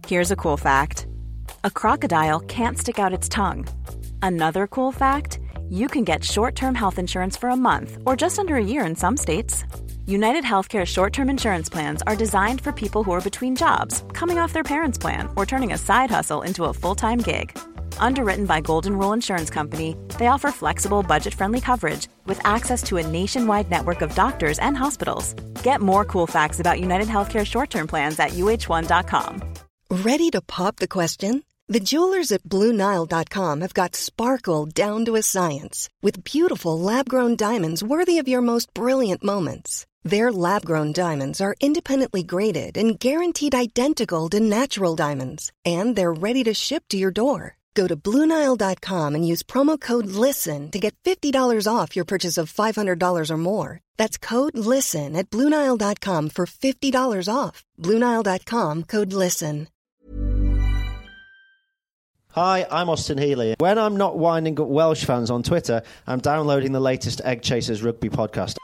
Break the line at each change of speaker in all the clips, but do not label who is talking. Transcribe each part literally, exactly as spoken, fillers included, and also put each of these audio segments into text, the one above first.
Here's a cool fact. A crocodile can't stick out its tongue. Another cool fact, you can get short-term health insurance for a month or just under a year in some states. United Healthcare short-term insurance plans are designed for people who are between jobs, coming off their parents' plan, or turning a side hustle into a full-time gig. Underwritten by Golden Rule Insurance Company, they offer flexible, budget-friendly coverage with access to a nationwide network of doctors and hospitals. Get more cool facts about United Healthcare short-term plans at U H one dot com.
Ready to pop the question? The jewelers at Blue Nile dot com have got sparkle down to a science with beautiful lab-grown diamonds worthy of your most brilliant moments. Their lab-grown diamonds are independently graded and guaranteed identical to natural diamonds, and they're ready to ship to your door. Go to Blue Nile dot com and use promo code LISTEN to get fifty dollars off your purchase of five hundred dollars or more. That's code LISTEN at Blue Nile dot com for fifty dollars off. Blue Nile dot com, code LISTEN.
Hi, I'm Austin Healy. When I'm not winding up Welsh fans on Twitter, I'm downloading the latest Egg Chasers rugby podcast.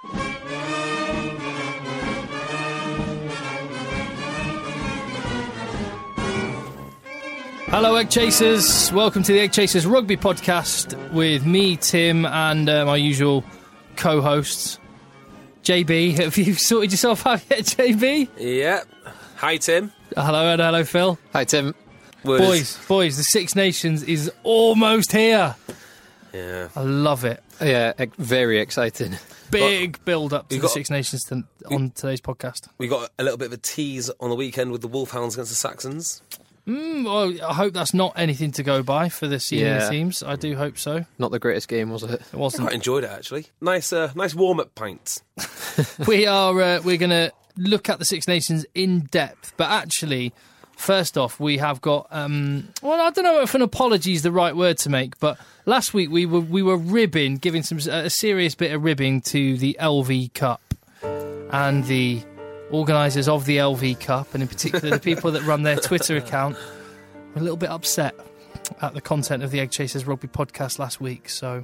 Hello, Egg Chasers. Welcome to the Egg Chasers Rugby Podcast with me, Tim, and uh, my usual co-hosts. J B, have you sorted yourself out yet, J B?
Yeah. Hi, Tim.
Hello, and hello, Phil.
Hi, Tim.
Words.
Boys, boys, the Six Nations is almost here.
Yeah.
I love it.
Yeah, ex- very exciting.
Big well, build-up to the
got,
Six Nations to, on today's podcast.
We got a little bit of a tease on the weekend with the Wolfhounds against the Saxons.
Mm, well, I hope that's not anything to go by for the senior
yeah.
teams. I do hope so.
Not the greatest game, was it?
It wasn't.
I quite enjoyed it, actually. Nice, uh, nice warm-up pints.
we are. Uh, we're going to look at the Six Nations in depth, but actually, first off, we have got. Um, well, I don't know if an apology is the right word to make, but last week we were we were ribbing, giving some a serious bit of ribbing to the L V Cup and the organisers of the L V Cup, and in particular the people that run their Twitter account, were a little bit upset at the content of the Egg Chasers Rugby podcast last week. So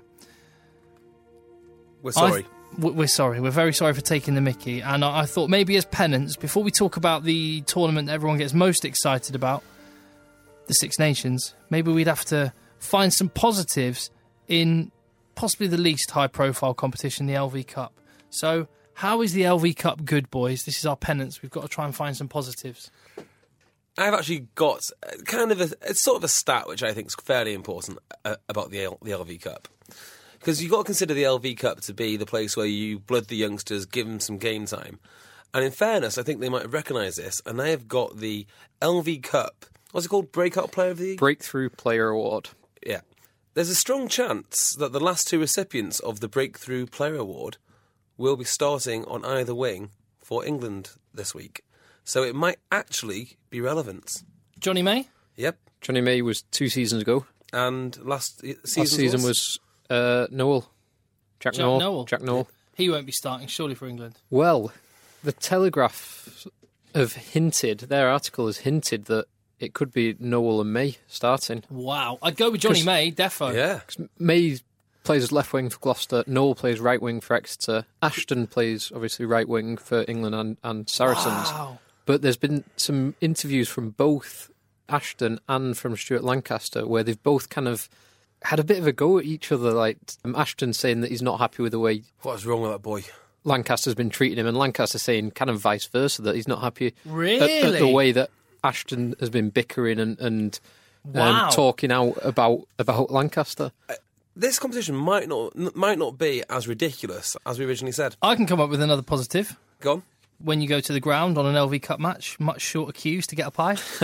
we're sorry.
I, we're sorry. We're very sorry for taking the mickey. And I, I thought maybe as penance, before we talk about the tournament that everyone gets most excited about, the Six Nations, maybe we'd have to find some positives in possibly the least high-profile competition, the L V Cup. So how is the L V Cup good, boys? This is our penance. We've got to try and find some positives.
I've actually got kind of a, it's sort of a stat which I think is fairly important uh, about the L, the L V Cup. Because you've got to consider the L V Cup to be the place where you blood the youngsters, give them some game time. And in fairness, I think they might have recognised this, and they have got the L V Cup, what's it called, Breakout Player of the Year?
Breakthrough Player Award.
Yeah. There's a strong chance that the last two recipients of the Breakthrough Player Award will be starting on either wing for England this week. So it might actually be relevant.
Johnny May?
Yep.
Johnny May was two seasons ago.
And last season,
last season was, was uh, Noel. Jack,
Jack
Noel.
Noel.
Jack Noel.
He won't be starting, surely, for England.
Well, the Telegraph have hinted, their article has hinted that it could be Noel and May starting.
Wow. I'd go with Johnny May, defo.
Yeah.
May plays as left wing for Gloucester, Noel plays right wing for Exeter, Ashton plays obviously right wing for England and, and Saracens.
Wow.
But there's been some interviews from both Ashton and from Stuart Lancaster where they've both kind of had a bit of a go at each other. Like um, Ashton saying that he's not happy with the way
What's wrong with that boy?
Lancaster's been treating him, and Lancaster saying kind of vice versa, that he's not happy
really?
at, at the way that Ashton has been bickering and, and
wow.
um, talking out about about Lancaster.
Uh, this competition might not might not be as ridiculous as we originally said.
I can come up with another positive.
Go on.
When you go to the ground on an L V Cup match, much shorter queues to get a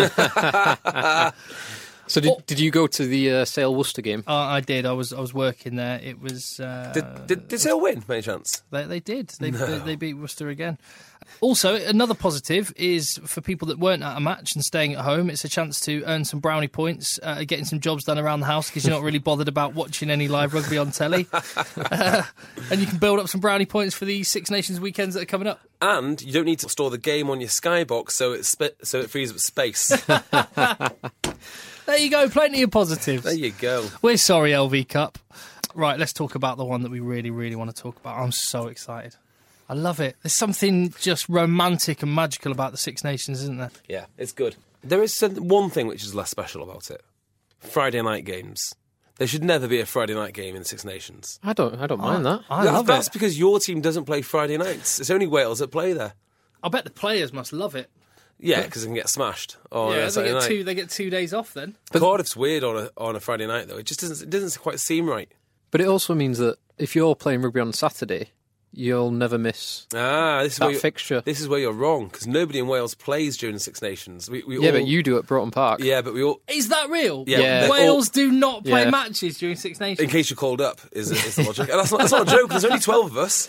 pie.
So did, did you go to the uh, Sale Worcester game?
Uh, I did. I was I was working there. It was. Uh,
did did, did Sale win by any chance?
They they did. They,
no.
they they beat Worcester again. Also, another positive is for people that weren't at a match and staying at home. It's a chance to earn some brownie points, uh, getting some jobs done around the house because you're not really bothered about watching any live rugby on telly, uh, and you can build up some brownie points for the Six Nations weekends that are coming up.
And you don't need to store the game on your Skybox so it sp- so it frees up space.
There you go, plenty of positives.
There you go.
We're sorry, L V Cup. Right, let's talk about the one that we really, really want to talk about. I'm so excited. I love it. There's something just romantic and magical about the Six Nations, isn't there?
Yeah, it's good. There is some, one thing which is less special about it. Friday night games. There should never be a Friday night game in the Six Nations.
I don't, I don't mind that.
I
That-
love
that's
it.
because your team doesn't play Friday nights. It's only Wales that play there.
I bet the players must love it.
Yeah, because they can get smashed on
yeah,
a
they
Saturday
get
night.
two. They get two days off then.
Cardiff's weird on a on a Friday night though. It just doesn't it doesn't quite seem right.
But it also means that if you're playing rugby on Saturday, you'll never miss
Ah, this is
that
where you're,
fixture.
This is where you're wrong because nobody in Wales plays during the Six Nations. We, we
Yeah,
all,
but you do at Broughton Park.
Yeah, but we all.
Is that real?
Yeah,
Yeah.
Wales do not play
Yeah.
matches during Six Nations.
In case you're called up, is, is the logic. And that's not, that's not a joke. There's only twelve of us.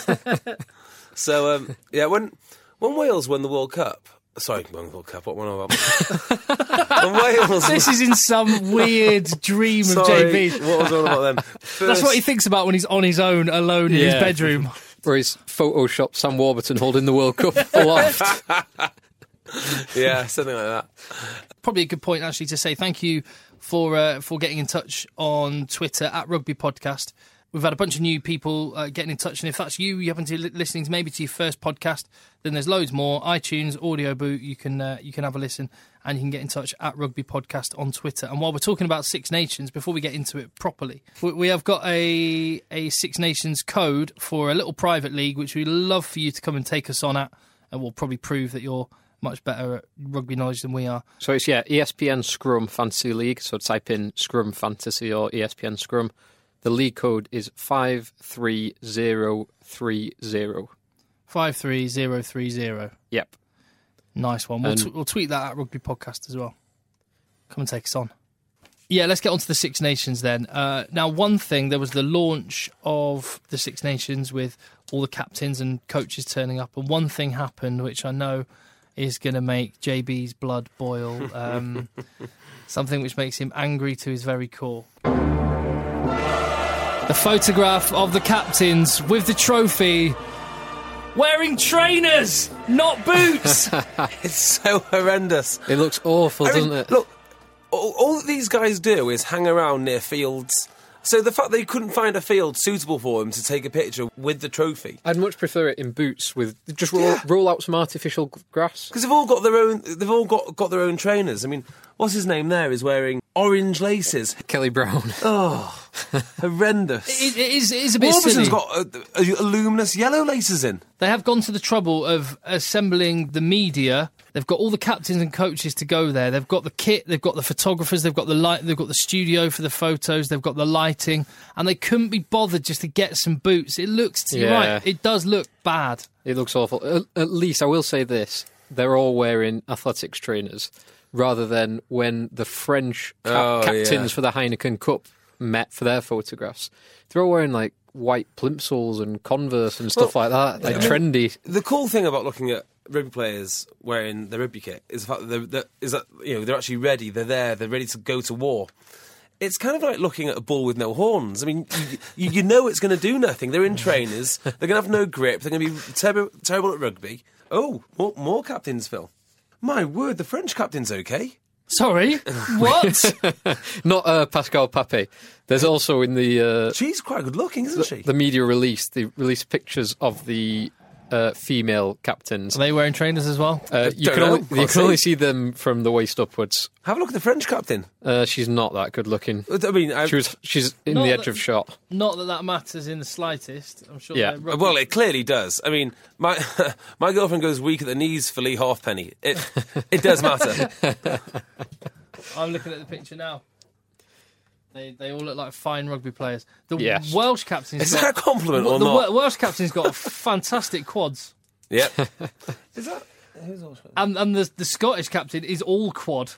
So um, yeah, when when Wales won the World Cup. Sorry, won the World Cup. What one of them? When Wales.
This is in some weird dream of
Sorry,
J B.
what was one about them?
That's
First-
what he thinks about when he's on his own, alone in his
Yeah.
bedroom.
Where he's photoshopped Sam Warburton holding the World Cup aloft.
Yeah, something like that.
Probably a good point actually to say thank you for uh, for getting in touch on Twitter at Rugby Podcast. We've had a bunch of new people uh, getting in touch, and if that's you, you happen to be listening to maybe to your first podcast, then there's loads more. iTunes, Audio Boot, you can uh, you can have a listen, and you can get in touch at Rugby Podcast on Twitter. And while we're talking about Six Nations, before we get into it properly, we, we have got a a Six Nations code for a little private league, which we'd love for you to come and take us on at, and we'll probably prove that you're much better at rugby knowledge than we are.
So it's, yeah, E S P N Scrum Fantasy League. So type in Scrum Fantasy or E S P N Scrum. The league code is five three zero three zero.
five three zero three zero.
Yep.
Nice one. We'll,
And-
t- we'll tweet that at Rugby Podcast as well. Come and take us on. Yeah, let's get on to the Six Nations then. Uh, now, one thing, there was the launch of the Six Nations with all the captains and coaches turning up, and one thing happened which I know is going to make J B's blood boil. Um, something which makes him angry to his very core. The photograph of the captains with the trophy wearing trainers, not boots.
It's so horrendous.
It looks awful,
I mean,
doesn't it?
Look, all, all that these guys do is hang around near fields. So the fact they couldn't find a field suitable for them to take a picture with the trophy,
I'd much prefer it in boots with just roll,
Yeah.
roll out some artificial g- grass.
because they've all got their own. They've all got got their own trainers. I mean, what's his name? There is wearing orange laces.
Kelly Brown.
Oh, horrendous.
It, it, is, it is a bit
Warburton's
silly.
got uh, uh, luminous yellow laces in.
They have gone to the trouble of assembling the media. They've got all the captains and coaches to go there. They've got the kit, they've got the photographers, they've got the light, they've got the studio for the photos, they've got the lighting, and they couldn't be bothered just to get some boots. It looks, you're
Yeah.
right, it does look bad.
It looks awful. At, at least I will say this: they're all wearing athletics trainers, rather than when the French cap-
Oh,
captains
yeah.
for the Heineken Cup met for their photographs. They're all wearing like white plimsolls and Converse and stuff
Well,
like that, like
I mean,
trendy.
The cool thing about looking at rugby players wearing their rugby kit is the fact that, they're, that is that you know they're actually ready. They're there. They're ready to go to war. It's kind of like looking at a bull with no horns. I mean, you, you, you know it's going to do nothing. They're in trainers. They're going to have no grip. They're going to be terrible, terrible at rugby. Oh, more, more captains, Phil. My word, the French captain's okay.
Sorry, what?
Not uh, Pascal Pape. There's also in the uh,
She's quite good looking, isn't she?
the media release, they released pictures of the uh, female captains.
Are they wearing trainers as well?
Uh, you
don't
can
know,
only, you
can't
can only
see.
see them from the waist upwards.
Have a look at the French captain.
Uh, she's not that good looking.
I mean, I,
She was, she's in
Not
the
that-
edge of shot.
Not that that matters in the slightest. I'm sure.
Yeah.
they're rugby-
well, it clearly does. I mean, my my girlfriend goes weak at the knees for Lee Halfpenny. It it does matter.
I'm looking at the picture now. They they all look like fine rugby players. The
Yes.
Welsh captain's
Is
got,
that a compliment
the
or not?
Wel- Welsh captain's got fantastic quads,
Yep. Is that? Who's also?
and and the the Scottish captain is all quad,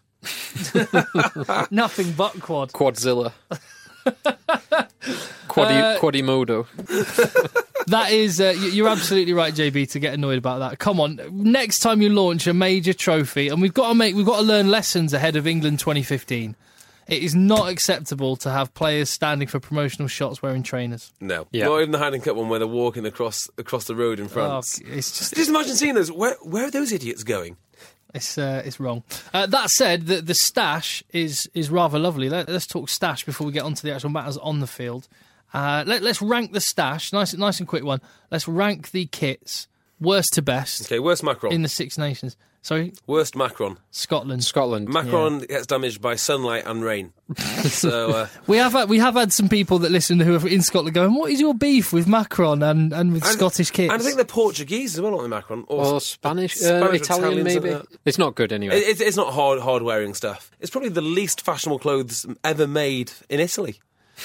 nothing but quad.
Quadzilla. Quaddy,
Uh,
Quadimodo.
That is, uh, y- you're absolutely right, J B, to get annoyed about that. Come on, next time you launch a major trophy, and we've got to make, we've got to learn lessons ahead of England twenty fifteen. It is not acceptable to have players standing for promotional shots wearing trainers.
No,
Yeah.
not even the Heineken Cup one where they're walking across across the road in
Oh,
France.
it's just,
Just imagine seeing those. Where where are those idiots going?
it's uh, it's wrong. Uh, that said, the the stash is is rather lovely. Let, let's talk stash before we get onto the actual matters on the field. Uh, let, let's rank the stash. Nice, nice and quick one. Let's rank the kits, worst to best.
Okay, worst mackerel.
In the Six Nations. Sorry?
Worst Macron.
Scotland.
Scotland.
Macron gets damaged by sunlight and rain. so uh,
We have had, we have had some people that listen who are in Scotland going, what is your beef with Macron and, and with
and,
Scottish kits?
And I think they're Portuguese as well, aren't they, Macron?
Or Spanish,
Spanish
uh,
or
Italian,
Italian,
maybe.
something like
It's not good anyway.
It, it's, it's not hard, hard wearing stuff. It's probably the least fashionable clothes ever made in Italy.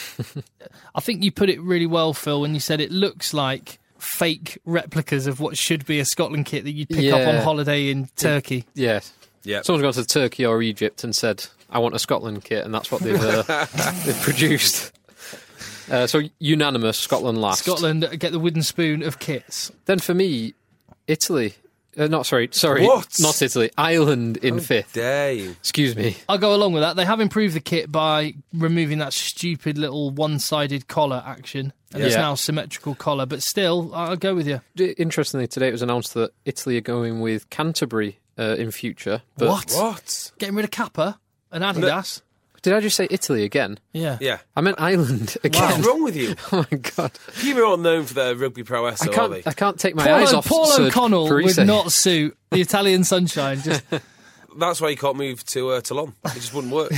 I think you put it really well, Phil, when you said it looks like fake replicas of what should be a Scotland kit that you'd pick up
Yeah.
on holiday in Turkey.
Yes.
Yeah.
Someone's gone to Turkey or Egypt and said, I want a Scotland kit, and that's what they've, uh, they've produced. Uh, so unanimous, Scotland last.
Scotland get the wooden spoon of kits.
Then for me, Italy. Uh, not sorry, sorry,
What?
not Italy. Ireland in fifth.
Dare you?
Excuse me.
I'll go along with that. They have improved the kit by removing that stupid little one-sided collar action. And it's
Yeah.
now symmetrical collar, but still, I'll go with you.
Interestingly, today it was announced that Italy are going with Canterbury uh, in future. But
What?
What?
Getting rid of Kappa and Adidas?
Did I just say Italy again?
Yeah.
Yeah.
I meant Ireland again.
What's wrong with you?
Oh my god!
People are not known for their rugby prowess,
I
so are
can't.
they?
I can't take my
Paul,
eyes
o-
off
Paul
Serge
O'Connell
Parisse.
would not suit the Italian sunshine. Just
That's why you can't move to uh, Toulon. It just wouldn't work.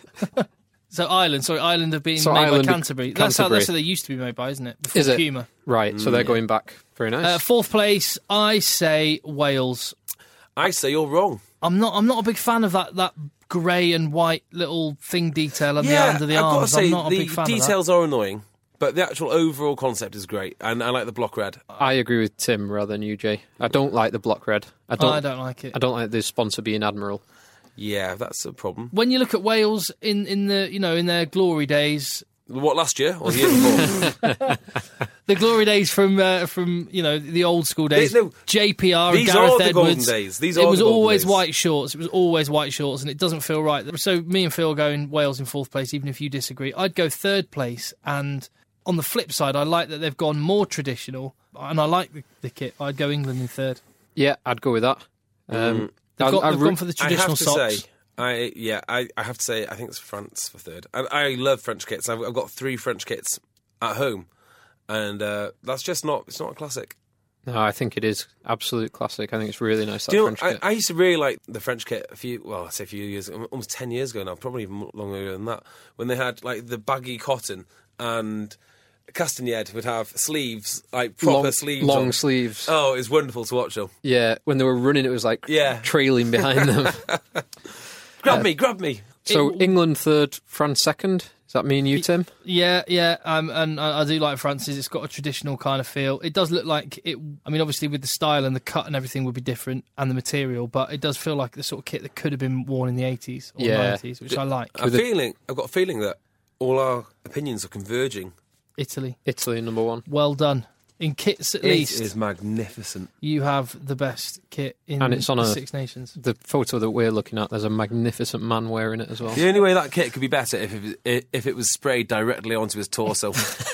So Ireland, sorry, Ireland have been
So
made
Ireland-
by Canterbury. That's how,
Canterbury.
that's how they used to be made by, isn't it? Before
Is it?
Puma.
Right, so they're going back. Very nice.
Uh, fourth place, I say Wales.
I say you're wrong.
I'm not. I'm not a big fan of that that grey and white little thing detail on
yeah,
the under the
I've got to
arms.
say
I'm not a
the
big fan
details are annoying, but the actual overall concept is great, and I like the block red.
I agree with Tim rather than you, Jay. I don't like the block red. I
of that.
don't.
I don't like it.
I don't like the sponsor being Admiral.
Yeah, that's a problem.
When you look at Wales in, in the you know in their glory days,
What, last year or the year before?
the glory days from uh, from you know the old school days,
They- no,
J P R and
these
Gareth
are the
Edwards.
golden days. These
it
are
was
the golden
always
days.
white shorts. It was always white shorts, and it doesn't feel right. So me and Phil are going Wales in fourth place, even if you disagree. I'd go third place, and on the flip side, I like that they've gone more traditional, and I like the, the kit. I'd go England in third.
Yeah, I'd go with that. Um,
Mm.
They've,
I-
got,
I
they've
re-
gone for the traditional
I have to
socks.
say, I yeah, I, I have to say, I think it's France for third. I, I love French kits. I've, I've got three French kits at home, and uh, that's just not. It's not a classic.
No, I think it is absolute classic. I think it's really nice. That
Do you know,
French
I,
kit.
I used to really like the French kit a few, well, I say a few years, almost ten years ago now, probably even longer than that, when they had like the baggy cotton and Castagnette would have sleeves, like proper
long,
sleeves.
long
on.
sleeves.
Oh, it's wonderful to watch them.
Yeah, when they were running, it was like
Yeah.
trailing behind them.
Grab me, grab me.
So
It-
England third, France second. Does that mean you, Tim?
Yeah, yeah, um, and I, I do like France's. It's got a traditional kind of feel. It does look like it. I mean, obviously with the style and the cut and everything would be different, and the material, but it does feel like the sort of kit that could have been worn in the eighties or
Yeah.
nineties, which I like.
I'm feeling, I've got a feeling that all our opinions are converging.
Italy,
Italy number one.
well done. In kits, at
It
least,
is magnificent.
you have the best kit in
And it's on
the
a-
Six Nations.
The photo that we're looking at, there's a magnificent man wearing it as well.
The only way that kit could be better if it, if it was sprayed directly onto his torso.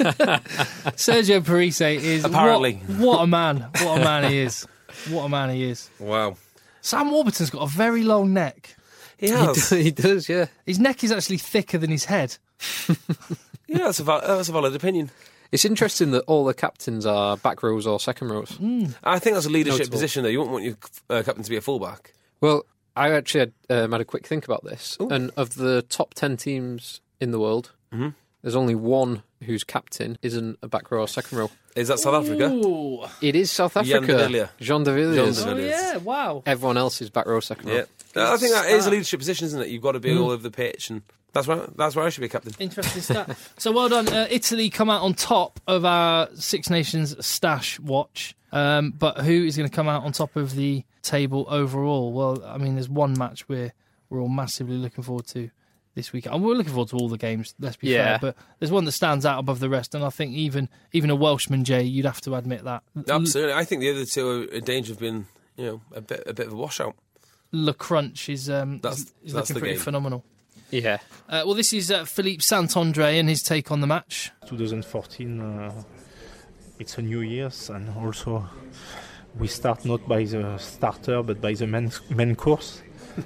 Sergio Parisse is
Apparently.
What, what a man! What a man he is! What a man he is!
Wow.
Sam Warburton's got a very long neck.
He
He
has.
does, he does, yeah.
His neck is actually thicker than his head.
Yeah, that's a, val- that's a valid opinion.
It's interesting that all the captains are back rows or second rows.
Mm.
I think that's a leadership
Notable.
position, though. You wouldn't want your uh, captain to be a fullback.
Well, I actually had, um, had a quick think about this.
Ooh.
And of the top ten teams in the world,
Mhm.
there's only one whose captain isn't a back row or second row.
Is that South Africa?
Ooh.
It is South
Jan de
Africa.
Villiers.
Jean de Villiers.
Jean de
Oh
Villiers.
yeah! Wow.
Everyone else is back row, second
Yeah.
row.
I think that is a leadership position, isn't it? You've got to be all over the pitch, and that's where, that's where I should be captain.
Interesting stat. So well done. Uh, Italy come out on top of our Six Nations stash watch. Um, but who is going to come out on top of the table overall? Well, I mean, there's one match we're we're all massively looking forward to this weekend. And we're looking forward to all the games, let's be
Yeah.
fair. But there's one that stands out above the rest, and I think even even a Welshman, Jay, you'd have to admit that.
Absolutely. I think the other two are in danger of being, you know, a bit a bit of a washout.
Le Crunch is um,
That's-
is, is
that's
looking
the
pretty
game.
phenomenal.
Yeah.
Uh, well, this is uh, Philippe Saint-André and his take on the match.
twenty fourteen, uh, it's a new year's, and also we start not by the starter but by the main, main course,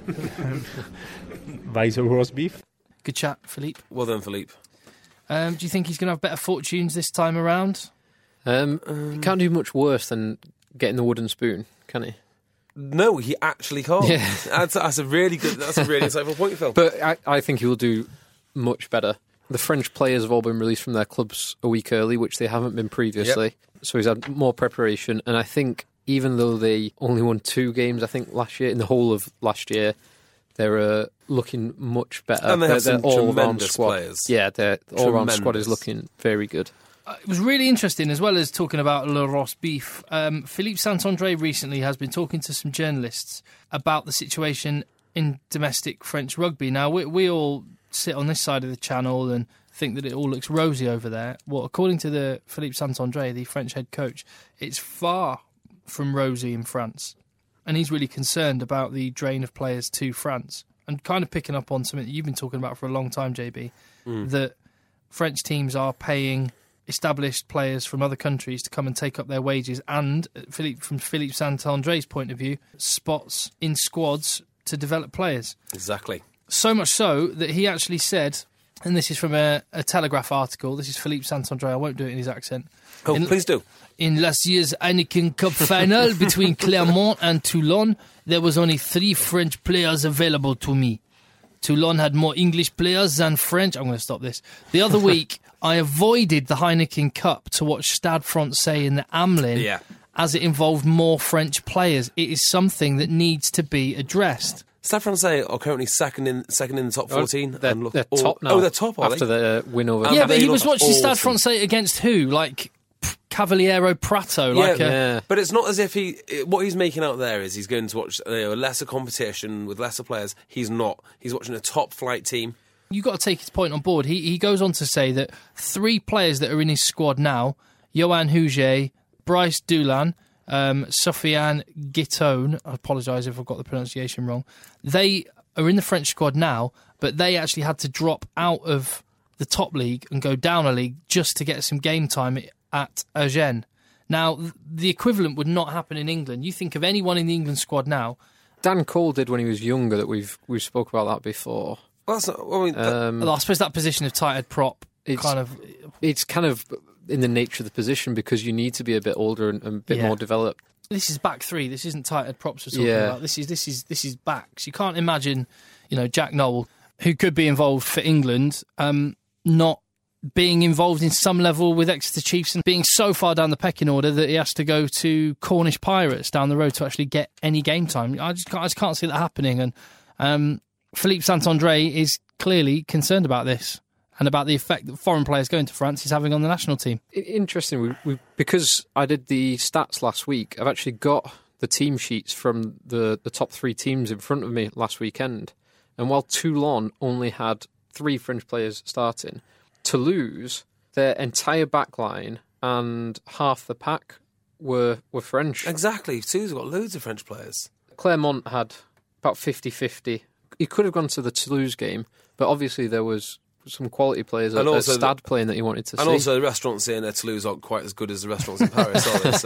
by the roast beef.
Good chat, Philippe.
Well done, Philippe.
Um, do you think he's going to have better fortunes this time around?
Um, he can't do much worse than getting the wooden spoon, can he?
no, he actually can't.
Yeah.
That's, that's a really good. That's a really insightful point, Phil.
But I, I think he will do much better. The French players have all been released from their clubs a week early, which they haven't been previously. Yep. So he's had more preparation, and I think even though they only won two games, I think last year in the whole of last year, they're uh, looking much better.
And they have
their,
some
their all-round
tremendous
squad.
players.
Yeah, their all-round
Tremendous.
squad is looking very good.
Uh, it was really interesting, as well as talking about Le Ross beef. Um, Philippe Saint-André recently has been talking to some journalists about the situation in domestic French rugby. Now, we, we all sit on this side of the channel and think that it all looks rosy over there. Well, according to the Philippe Saint-André, the French head coach, it's far from rosy in France. And he's really concerned about the drain of players to France. And kind of picking up on something that you've been talking about for a long time, J B, mm. that French teams are paying established players from other countries to come and take up their wages, and Philippe, from Philippe Saint-André's point of view, spots in squads to develop players.
Exactly.
So much so that he actually said, and this is from a, a Telegraph article, this is Philippe Saint-André, I won't do it in his accent.
Oh,
in,
please do.
In last year's Heineken Cup final between Clermont and Toulon, there was only three French players available to me. Toulon had more English players than French. I'm going to stop this. The other week, I avoided the Heineken Cup to watch Stade Francais in the Hamelin,
yeah.
as it involved more French players. It is something that needs to be addressed.
Stade Francais are currently second in second in the top fourteen.
Oh, they're,
and look,
they're
or,
top now.
Oh, they're top, are
after
they?
the win over.
Um,
yeah, but he was watching
awesome.
Stade Francais against who? Like Cavaliero Prato. Like
yeah,
a,
yeah.
But it's not as if he. What he's making out there is he's going to watch you know, a lesser competition with lesser players. He's not. He's watching a top flight team.
You've got to take his point on board. He he goes on to say that three players that are in his squad now, Johan Huget, Bryce Dulin, um, Sofiane Guitone, I apologise if I've got the pronunciation wrong, they are in the French squad now, but they actually had to drop out of the top league and go down a league just to get some game time at Agen. Now, the equivalent would not happen in England. You think of anyone in the England squad now.
Dan Cole did when he was younger, that we've we've spoke about that before.
Well, that's not, I mean, that,
Um,
Well, I suppose that position of tight head prop
It's-
kind of...
It's kind of in the nature of the position because you need to be a bit older and, and a bit
Yeah.
more developed.
This is back three. This isn't tight head props we're talking
Yeah.
about. This is this is this is backs. You can't imagine, you know, Jack Nowell, who could be involved for England, um, not being involved in some level with Exeter Chiefs and being so far down the pecking order that he has to go to Cornish Pirates down the road to actually get any game time. I just can't, I just can't see that happening. And um, Philippe Saint-André is clearly concerned about this and about the effect that foreign players going to France is having on the national team.
Interesting, we, we, because I did the stats last week, I've actually got the team sheets from the, the top three teams in front of me last weekend. And while Toulon only had three French players starting, Toulouse, their entire back line and half the pack were, were French.
exactly. Toulouse have got loads of French players.
Clermont had about fifty-fifty. He could have gone to the Toulouse game, but obviously there was some quality players at,
And
at
also
Stade
the-
playing that he wanted to
And
see.
also, the restaurants in uh, Toulouse aren't quite as good as the restaurants in Paris, are they? So.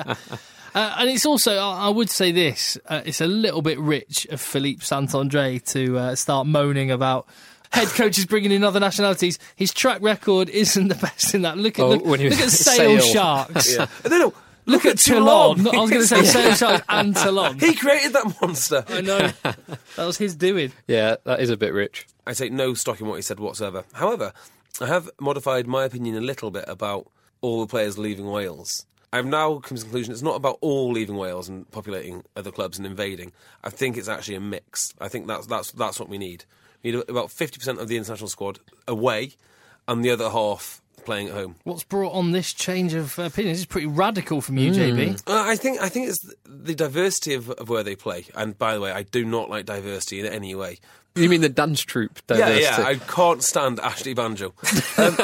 Uh, and it's also, I I would say this, uh, it's a little bit rich of Philippe Saint-André to uh, start moaning about head coaches bringing in other nationalities. His track record isn't the best in that. Look at
Oh,
look,
when he
look at
was-
Sale
Sale.
Sharks.
Yeah. No, no.
Look, at Toulon. I was going to say Sale Sharks and Toulon.
He created that monster.
I know. That was his doing.
Yeah, that is a bit rich.
I take no stock in what he said whatsoever. However, I have modified my opinion a little bit about all the players leaving Wales. I've now come to the conclusion it's not about all leaving Wales and populating other clubs and invading. I think it's actually a mix. I think that's that's that's what we need. We need about fifty percent of the international squad away and the other half playing at home.
What's brought on this change of opinion? This is pretty radical from you, J B.
Uh, I think I think it's the diversity of, of where they play. And by the way, I do not like diversity in any way.
You mean the dance troupe
Yeah,
diversity?
yeah, I can't stand Ashley Banjo. Um,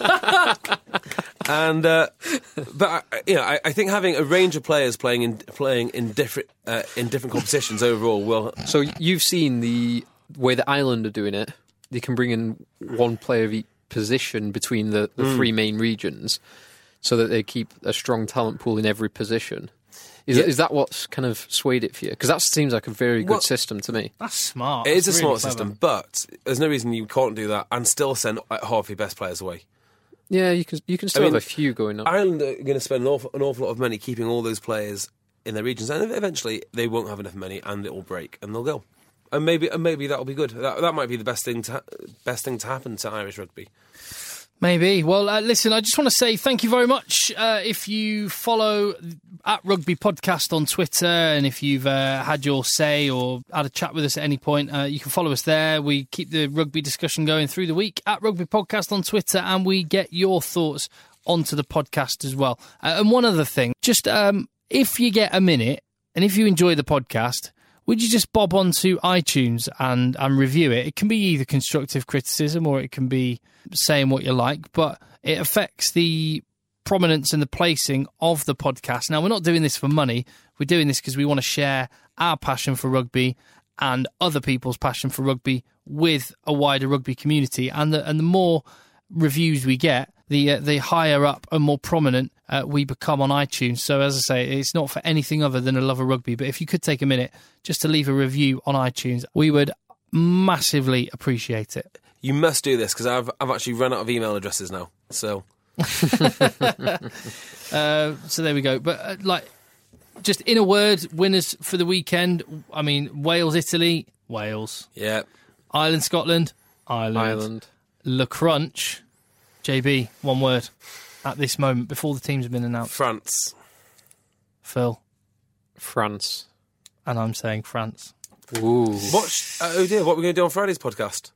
and uh, but I, you know, I, I think having a range of players playing in playing in different uh, in different competitions overall will.
So you've seen the way that Ireland are doing it. They can bring in one player of each position between the, the mm. three main regions, so that they keep a strong talent pool in every position. Is,
yeah.
is that what's kind of swayed it for you? Because that seems like a very good well, system to me.
That's smart.
It
That's
is a
really
smart
clever.
system, but there's no reason you can't do that and still send like, half your best players away.
Yeah, you can you can still
I mean,
have a few going on.
Ireland are going to spend an awful, an awful lot of money keeping all those players in their regions, and eventually they won't have enough money, and it will break, and they'll go. And maybe, and maybe that'll be good. That that might be the best thing to ha- best thing to happen to Irish rugby.
Maybe. Well, uh, listen, I just want to say thank you very much. Uh, if you follow at Rugby Podcast on Twitter, and if you've uh, had your say or had a chat with us at any point, uh, you can follow us there. We keep the rugby discussion going through the week at Rugby Podcast on Twitter, and we get your thoughts onto the podcast as well. Uh, and one other thing, just um, if you get a minute, and if you enjoy the podcast, would you just bob onto iTunes and, and review it? It can be either constructive criticism or it can be saying what you like, but it affects the prominence and the placing of the podcast. Now, we're not doing this for money. We're doing this because we want to share our passion for rugby and other people's passion for rugby with a wider rugby community. And the, and the more reviews we get, the uh, the higher up and more prominent uh, we become on iTunes. So as I say, it's not for anything other than a love of rugby. But if you could take a minute just to leave a review on iTunes, we would massively appreciate it.
You must do this because I've I've actually run out of email addresses now. So,
uh, so there we go. But uh, like, just in a word, winners for the weekend. I mean, Wales, Italy, Wales.
Yeah.
Ireland, Scotland, Ireland.
Ireland.
Le Crunch. J B, one word at this moment before the teams have been announced.
France.
Phil.
France.
And I'm saying France.
Ooh.
What? Uh, oh dear, what are we going to do on Friday's podcast?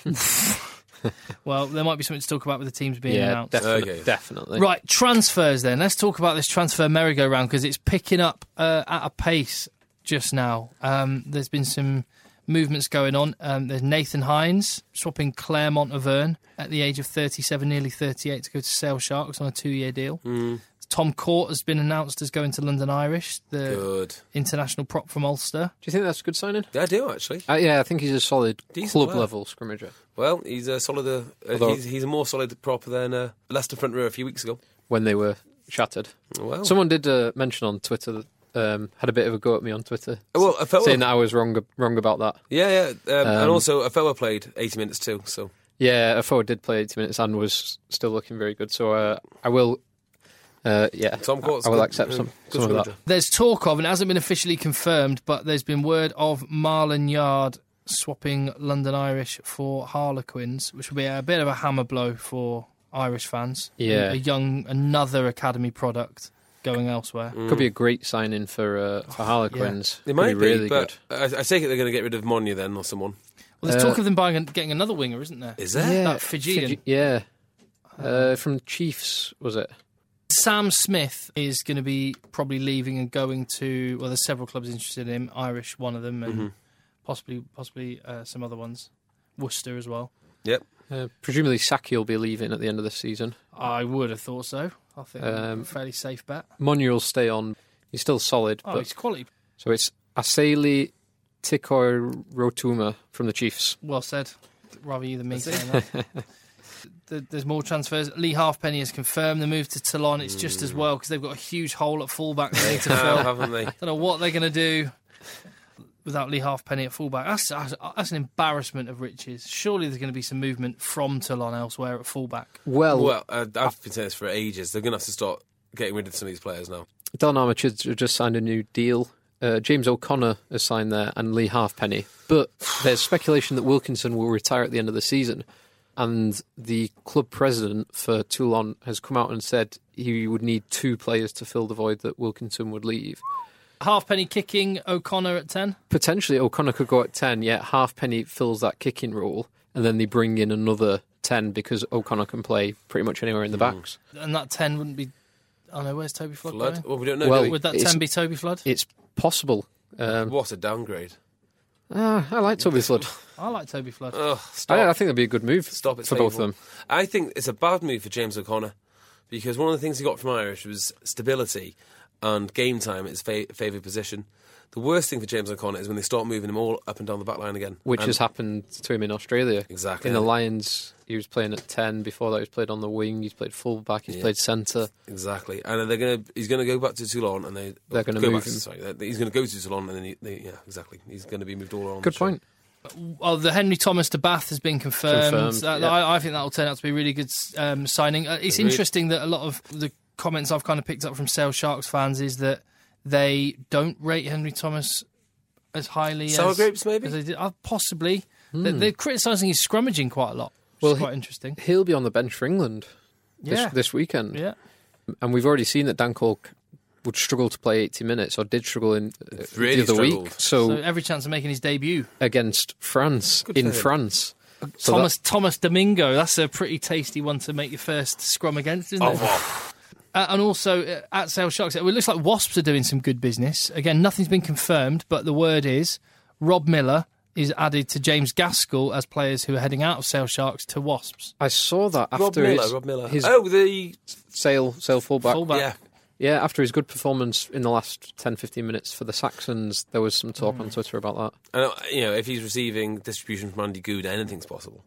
Well, there might be something to talk about with the teams being
yeah,
announced.
Definitely,
Okay.
definitely.
Right, transfers then. Let's talk about this transfer merry-go-round because it's picking up uh, at a pace just now. Um, there's been some movements going on. Um, there's Nathan Hines swapping Clermont Auvergne at the age of thirty-seven, nearly thirty-eight, to go to Sale Sharks on a two-year deal.
Mm.
Tom Court has been announced as going to London Irish, the
Good.
international prop from Ulster.
Do you think that's a good signing?
Yeah, I do actually.
Uh, yeah, I think he's a solid
Decent
club
player.
level scrimmager.
Well, he's a solid. Uh,
Although-
he's, he's a more solid prop than uh, Leicester front row a few weeks ago.
When they were shattered.
Well,
Someone did uh, mention on Twitter that um, had a bit of a go at me on Twitter,
well, a fellow,
saying that I was wrong wrong about that.
yeah, yeah, um, and
Um,
also a fellow played eighty minutes too. So
Yeah, Afoe did play eighty minutes and was still looking very good. So uh, I will, uh, yeah,
Tom Court's
I will
good-
accept some,
good
some of that.
scrimmager.
There's talk of, and it hasn't been officially confirmed, but there's been word of Marlon Yard swapping London Irish for Harlequins, which will be a bit of a hammer blow for Irish fans.
Yeah.
A young, another academy product going elsewhere.
Could be a great signing for uh, for Harlequins.
They
Could
might
be really
but
good.
I, I take it they're going to get rid of Monia then, or someone.
Well, there's
Uh,
talk of them buying, getting another winger, isn't there?
Is there?
That Fijian.
Fiji- yeah, uh, from Chiefs was it?
Sam Smith is going to be probably leaving and going to. Well, there's several clubs interested in him. Irish, one of them, and
Mm-hmm.
possibly, possibly uh, some other ones. Worcester as well.
Yep.
Uh, presumably Saki will be leaving at the end of the season.
I would have thought so. I think
Um,
a fairly safe bet.
Monia will stay on. He's still solid,
Oh,
but
it's quality.
so it's Aseli Tikoi Rotuma from the Chiefs.
Well said. Rather you than me saying that. Th- There's more transfers. Lee Halfpenny has confirmed the move to Toulon. It's just as well because they've got a huge hole at fullback they need to
Now,
fill.
haven't they?
Don't know what they're going to do without Lee Halfpenny at fullback. That's, that's an embarrassment of riches. Surely there's going to be some movement from Toulon elsewhere at fullback.
Well,
Well, uh, I've been saying this for ages. They're going to have to start getting rid of some of these players now.
Don Armitage have just signed a new deal. Uh, James O'Connor has signed there and Lee Halfpenny. But there's speculation that Wilkinson will retire at the end of the season. And the club president for Toulon has come out and said he would need two players to fill the void that Wilkinson would leave.
Halfpenny kicking, O'Connor at ten.
Potentially O'Connor could go at ten, yet Halfpenny fills that kicking role, and then they bring in another ten because O'Connor can play pretty much anywhere in the backs.
And that ten wouldn't be... Oh no, where's Toby Flood,
Flood?
going?
Well, we don't know.
Well,
do we?
Would that
It's-
ten be Toby Flood?
It's possible. Um,
What a downgrade.
ah, I like Toby Flood.
I like Toby Flood.
Ugh, stop.
I, I think that'd be a good move
Stop it
for both of
painful.
them.
I think it's a bad move for James O'Connor because one of the things he got from Irish was stability and game time at his fa- favoured position. The worst thing for James O'Connor is when they start moving him all up and down the back line again.
Which
And-
has happened to him in Australia.
Exactly.
In the Lions, he was playing at ten. Before that, he's played on the wing. He's played full-back. He's
Yeah.
played centre.
Exactly, and they're gonna. He's going to go back to Toulon, and they
They're gonna
go
move
back,
him.
Sorry, they- he's going to go to Toulon, and then he, they, yeah, exactly. He's going to be moved all around.
Good
the show.
point.
Oh, the Henry Thomas to Bath has been confirmed.
Confirmed,
Uh,
yeah.
I, I think that will turn out to be a really good um, signing. Uh, it's
Agreed.
interesting that a lot of the comments I've kind of picked up from Sale Sharks fans is that They don't rate Henry Thomas as highly
Sour
as...
grapes, maybe?
As they did. Uh, possibly.
Mm.
They're, they're criticising his scrummaging quite a lot, which
Well,
is quite
he-
interesting.
He'll be on the bench for England this,
Yeah.
this weekend.
Yeah.
And we've already seen that Dan Cole would struggle to play eighty minutes, or did struggle in uh,
Really
the other
struggled.
week. So,
So every chance of making his debut.
against France,
Good
in
for him.
France. So
Thomas Thomas Domingo, that's a pretty tasty one to make your first scrum against, isn't
Oh,
it?
wow.
Uh, and also, uh, at Sale Sharks, it looks like Wasps are doing some good business. Again, nothing's been confirmed, but the word is Rob Miller is added to James Gaskell as players who are heading out of Sale Sharks to Wasps.
I saw that after
Rob Miller,
his,
Rob Miller.
his
Oh, the...
Sale, Sale fullback.
Fullback.
Yeah.
Yeah, after his good performance in the last ten fifteen minutes for the Saxons, there was some talk on Twitter about that.
And, uh, you know, if he's receiving distribution from Andy Good, anything's possible.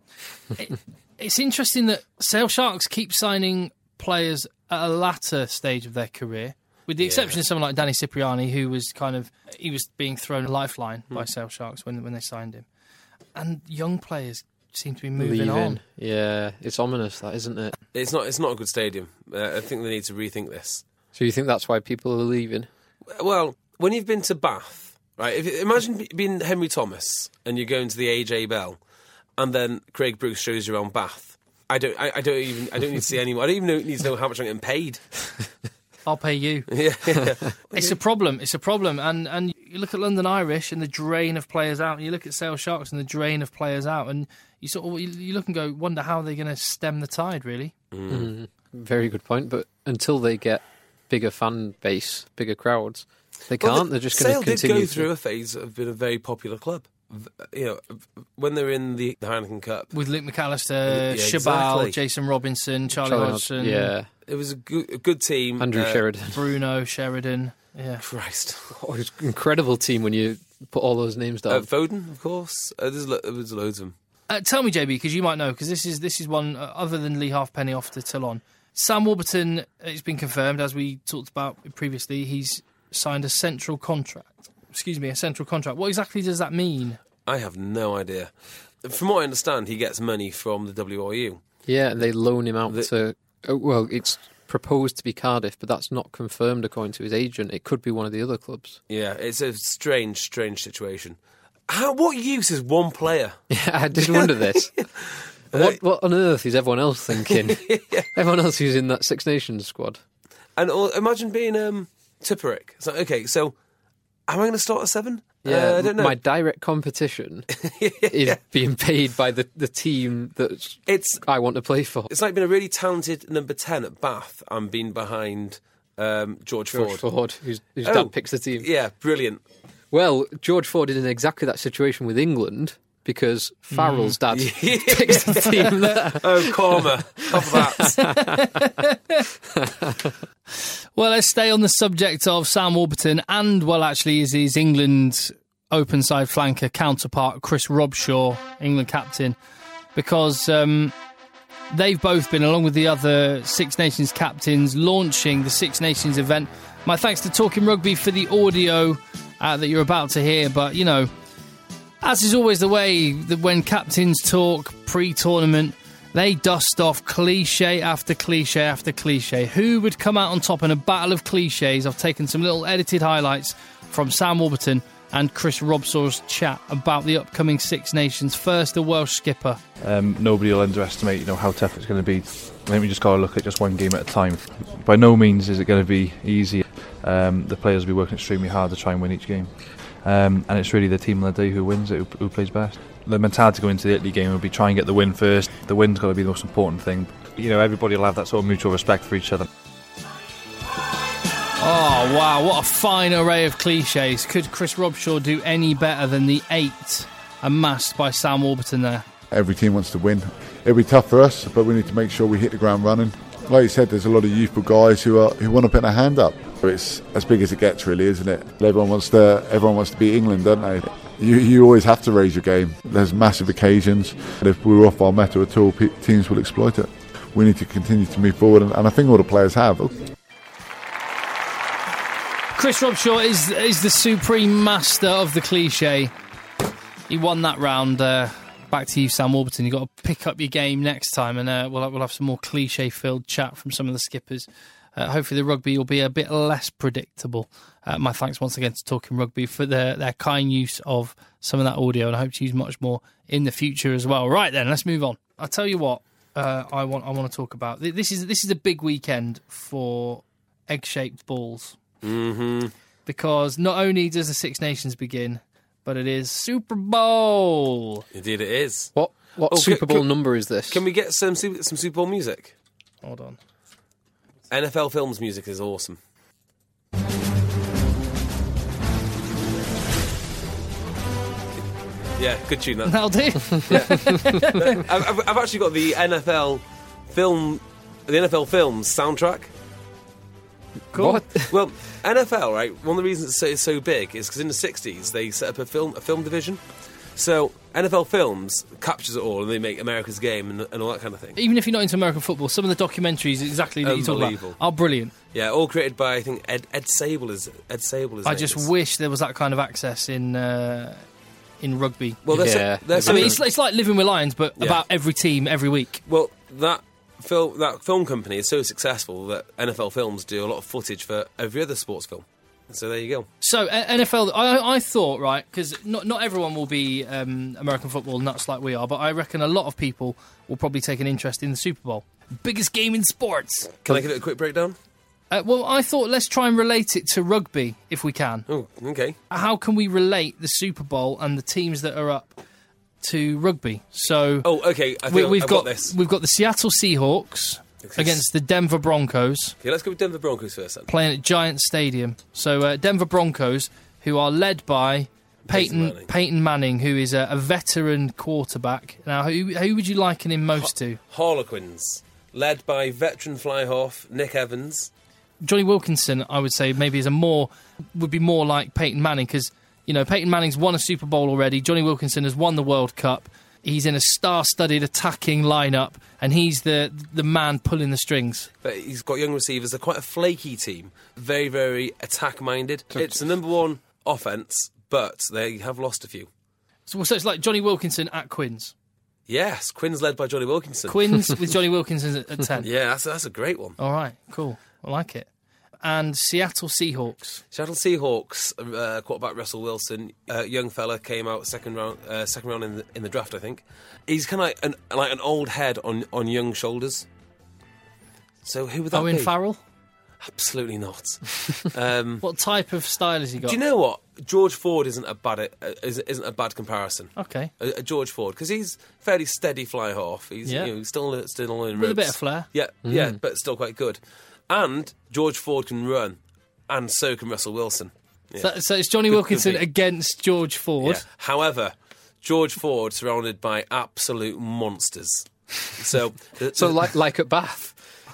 It's interesting that Sale Sharks keep signing players at a latter stage of their career, with the exception of someone like Danny Cipriani, who was kind of he was being thrown a lifeline by Sale Sharks when when they signed him, and young players seem to be moving
Leaving.
on.
Yeah, it's ominous, that, isn't it?
It's not. It's not a good stadium. Uh, I think they need to rethink this.
So you think that's why people are leaving?
Well, when you've been to Bath, right? If, imagine be- being Henry Thomas and you're going to the A J Bell, and then Craig Bruce shows you around Bath. I don't. I, I don't even. I don't need to see anyone. I don't even know, need to know how much I'm getting paid.
I'll pay you.
Yeah, yeah.
It's a problem. It's a problem. And and you look at London Irish and the drain of players out, and you look at Sale Sharks and the drain of players out, and you sort of you, you look and go, wonder how they're going to stem the tide, really.
Mm. Very good point. But until they get bigger fan base, bigger crowds, they can't.
Well,
They're just going
Sale
to
did
continue.
go
to-
through a phase of being a very popular club. V- You know, v- when they were in the, the Heineken Cup,
With Luke McAllister,
Yeah,
Shabal,
exactly.
Jason Robinson, Charlie,
Charlie
Hodgson,
Yeah,
it was a good, a good team.
Andrew
Uh,
Sheridan.
Bruno, Sheridan. Yeah.
Christ.
Oh, it was an incredible team when you put all those names down.
Uh, Foden, of course. Uh, there's, lo- there's loads of them.
Uh, tell me, J B, because you might know, because this is this is one uh, other than Lee Halfpenny off to Toulon. Sam Warburton, it's been confirmed, as we talked about previously, he's signed a central contract. Excuse me, a central contract. What exactly does that mean?
I have no idea. From what I understand, he gets money from the W R U.
Yeah, and they loan him out
The-
to. Oh, well, it's proposed to be Cardiff, but that's not confirmed according to his agent. It could be one of the other clubs.
Yeah, it's a strange, strange situation. How? What use is one player?
Yeah, I did wonder this. What, what on earth is everyone else thinking? Everyone else who's in that Six Nations squad.
And all, imagine being um, Tipperick. It's like, okay, so am I going to start a seven?
Yeah,
uh, I don't know.
my direct competition is being paid by the, the team that
It's
I want to play for.
it's like being a really talented number ten at Bath and being behind um, George,
George
Ford.
Ford, whose, whose
Oh.
dad picks the team.
Yeah, brilliant.
Well, George Ford is in exactly that situation with England because Farrell's dad picks the team there.
Oh, karma. Top of that.
Well, let's stay on the subject of Sam Warburton and, well, actually, is his England open side flanker counterpart, Chris Robshaw, England captain, because um, they've both been, along with the other Six Nations captains, launching the Six Nations event. My thanks to Talking Rugby for the audio uh, that you're about to hear, but, you know, as is always the way, that when captains talk pre-tournament, they dust off cliche after cliche after cliche. Who would come out on top in a battle of cliches? I've taken some little edited highlights from Sam Warburton and Chris Robshaw's chat about the upcoming Six Nations. First, the Welsh skipper.
Um, nobody will underestimate, you know, how tough it's going to be. I think we just got to look at just one game at a time. By no means is it going to be easy. Um, the players will be working extremely hard to try and win each game. Um, and it's really the team on the day who wins it, who, who plays best. The mentality going into the Italy game will be try and get the win first. The win's got to be the most important thing. You know, everybody will have that sort of mutual respect for each other.
Oh, wow, what a fine array of cliches. Could Chris Robshaw do any better than the eight amassed by Sam Warburton there?
Every team wants to win. It'll be tough for us, but we need to make sure we hit the ground running. Like you said, there's a lot of youthful guys who are who want to put their hand up. It's as big as it gets, really, isn't it? Everyone wants to. Everyone wants to beat England, don't they? You you always have to raise your game. There's massive occasions. And if we're off our mettle at all, pe- teams will exploit it. We need to continue to move forward, and, and I think all the players have.
Chris Robshaw is is the supreme master of the cliche. He won that round. Uh, back to you, Sam Warburton. You've got to pick up your game next time, and uh, we'll, we'll have some more cliche-filled chat from some of the skippers Uh, hopefully the rugby will be a bit less predictable. Uh, my thanks once again to Talking Rugby for their, their kind use of some of that audio, and I hope to use much more in the future as well. Right then, let's move on. I'll tell you what uh, I want I want to talk about. This is this is a big weekend for egg-shaped balls.
Mm-hmm.
Because not only does the Six Nations begin, but it is Super Bowl.
Indeed it is.
What what
Oh,
Super
can-
Bowl
can-
number is this?
Can we get some Su- some Super Bowl music?
Hold on.
N F L Films music is awesome. Yeah, good tune that.
That'll do.
I've, I've- I've actually got the N F L film, the N F L Films soundtrack.
Cool.
What?
Well, N F L, right? One of the reasons it's so, it's so big is because in the sixties they set up a film a film division. So N F L Films captures it all, and they make America's Game and, and all that kind of thing.
Even if you're not into American football, some of the documentaries exactly that you talk about
Unbelievable.
are brilliant.
Yeah, all created by I think Ed Ed Sable is Ed Sable is.
I just wish there was that kind of access in uh, in rugby.
Well, they're
Yeah.
so, they're so
I mean, it's, it's like Living with Lions, but
Yeah.
about every team every week.
well that film that film company is so successful that N F L Films do a lot of footage for every other sports film. So there you go.
So uh, N F L, I, I thought, right, because not not everyone will be um, American football nuts like we are, but I reckon a lot of people will probably take an interest in the Super Bowl, biggest game in sports.
Can I give it a quick breakdown?
Uh, well, I thought let's try and relate it to rugby if we can.
Oh, okay.
How can we relate the Super Bowl and the teams that are up to rugby? So
Oh, okay. I think
we,
I've
we've
got,
got,
this.
we've got the Seattle Seahawks against the Denver Broncos
Okay, let's go with Denver Broncos first then.
playing at Giant Stadium. So uh, Denver Broncos, who are led by
Peyton
Peyton
Manning.
Peyton Manning, who is a, a veteran quarterback. Now, who who would you liken him most to?
Harlequins, led by veteran fly half Nick Evans.
Johnny Wilkinson, I would say, maybe is a more would be more like Peyton Manning because you know Peyton Manning's won a Super Bowl already. Johnny Wilkinson has won the World Cup. He's in a star-studded attacking lineup, and he's the the man pulling the strings.
But he's got young receivers. They're quite a flaky team. Very, very attack-minded. It's the number one offence, but they have lost a few.
So, so it's like Johnny Wilkinson at Quins.
Yes, Quinn's led by Johnny Wilkinson.
Quins with Johnny Wilkinson at, at ten.
Yeah, that's, that's a great one.
All right, cool. I like it. And Seattle Seahawks.
Seattle Seahawks, uh, quarterback Russell Wilson, uh, young fella, came out second round, uh, second round in the, in the draft, I think. He's kind of like an, like an old head on, on young shoulders. So who would that
Owen
be?
Farrell.
Absolutely not. um,
What type of style has he got?
do you know what? George Ford isn't a bad uh, isn't a bad comparison.
Okay.
Uh, uh, George Ford, because he's fairly steady fly half. He's
Yeah.
you know, still still in
With a
ropes.
bit of flair.
Yeah, yeah, but still quite good. And George Ford can run, and so can Russell Wilson. Yeah.
So, so it's Johnny
Good- good
Wilkinson
beat.
against George Ford.
Yeah. However, George Ford surrounded by absolute monsters. So, the,
So
the-
like like at Bath.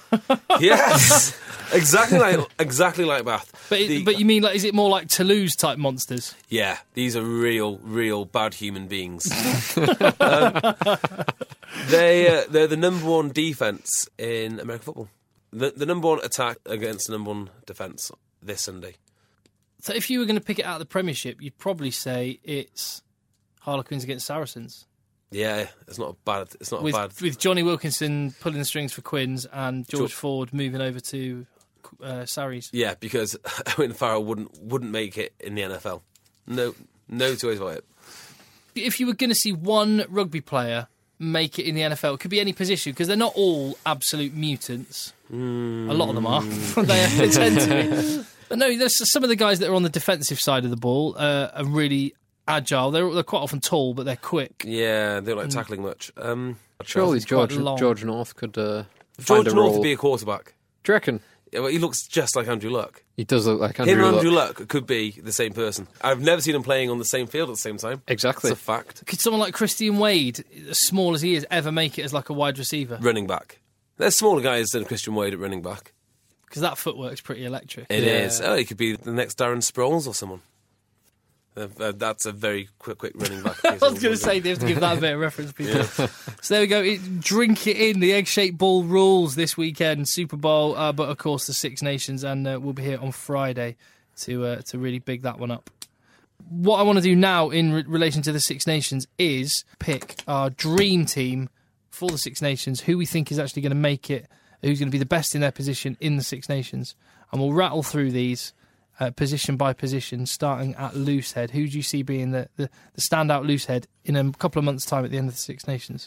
yes, exactly like exactly like Bath.
But it,
The-
but you mean like is it more like Toulouse type monsters?
yeah, these are real, real bad human beings. um, they uh, they're the number one defense in American football. The, the number one attack against the number one defense this Sunday.
So if you were going to pick it out of the Premiership, you'd probably say it's Harlequins against Saracens.
Yeah, it's not a bad. It's not
With
a bad.
with Johnny Wilkinson pulling the strings for Quins and George
George-
Ford moving over to uh, Sarries.
Yeah, because Owen Farrell wouldn't wouldn't make it in the N F L. No, no two ways about it.
If you were going to see one rugby player make it in the N F L, it could be any position because they're not all absolute mutants.
Mm.
A lot of them are. they tend to be. But no, there's some of the guys that are on the defensive side of the ball uh, are really agile. They're, they're quite often tall, but they're quick.
Yeah, they don't like tackling much. Um,
Surely
It's quite
George
long.
George North could uh, find
George
a
North
role.
would be a quarterback.
Do you reckon?
Yeah, well, he looks just like Andrew Luck.
He does look like Andrew
Him and
Luck.
Andrew Luck could be the same person. I've never seen them playing on the same field at the same time.
Exactly.
It's a fact.
Could someone like Christian Wade, as small as he is, ever make it as like a wide receiver?
Running back. There's smaller guys than Christian Wade at running back.
Because that footwork's pretty electric.
It is.
Yeah.
Oh, he could be the next Darren Sproles or someone. Uh, uh, that's a very quick, quick running back.
I was going to say they have to give that a bit of reference, people. So there we go. It, drink it in. The egg-shaped ball rules this weekend, Super Bowl, uh, but of course the Six Nations, and uh, we'll be here on Friday to uh, to really big that one up. What I want to do now in re- relation to the Six Nations is pick our dream team for the Six Nations, who we think is actually going to make it who's going to be the best in their position in the Six Nations. And we'll rattle through these uh, position by position, starting at loosehead. Who do you see being the, the, the standout loosehead in a couple of months' time at the end of the Six Nations?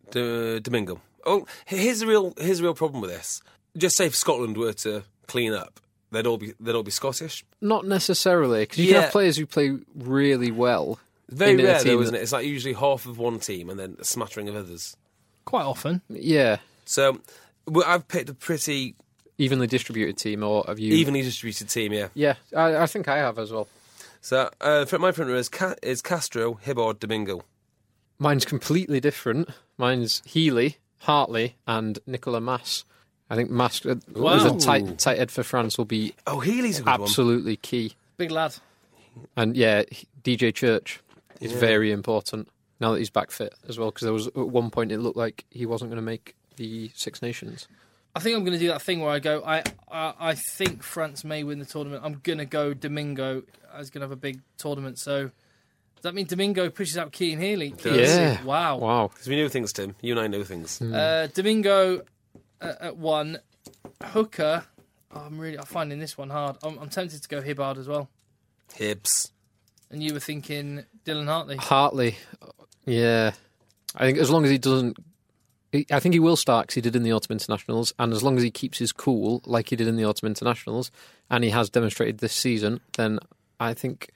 D- Domingo. Oh, here's the real here's the real problem with this. Just say if Scotland were to clean up, they'd all be they'd all be Scottish.
Not necessarily, because you
Yeah.
can have players who play really well.
Very
in a
rare,
team
though,
that-
isn't it? It's like usually half of one team and then a smattering of others.
Quite often.
Yeah.
So well, I've picked a pretty
Evenly distributed team, or have you?
evenly distributed team, yeah.
Yeah, I, I think I have as well.
So uh, my front row is, Ca- is Castro, Hibbard, Domingo.
Mine's completely different. Mine's Healy, Hartley, and Nicola Mass. I think Mass, uh,
Wow.
as a tight, tight head for France, will be
Oh, Healy's a good
absolutely key.
Big lad.
And yeah, D J Church is very important now that he's back fit as well, because there was at one point it looked like he wasn't going to make the Six Nations.
I think I'm going to do that thing where I go, I, I I think France may win the tournament. I'm going to go Domingo is going to have a big tournament. So does that mean Domingo pushes out Cian Healy?
does.
Yeah.
Wow.
Wow.
Because we know things, Tim. You and I know things.
Uh, Domingo uh, at one. Hooker. Oh, I'm really I'm finding this one hard. I'm, I'm tempted to go Hibbard as well.
Hibbs.
And you were thinking Dylan Hartley.
Hartley, yeah. I think as long as he doesn't... he- I think he will start, because he did in the Autumn Internationals, and as long as he keeps his cool, like he did in the Autumn Internationals, and he has demonstrated this season, then I think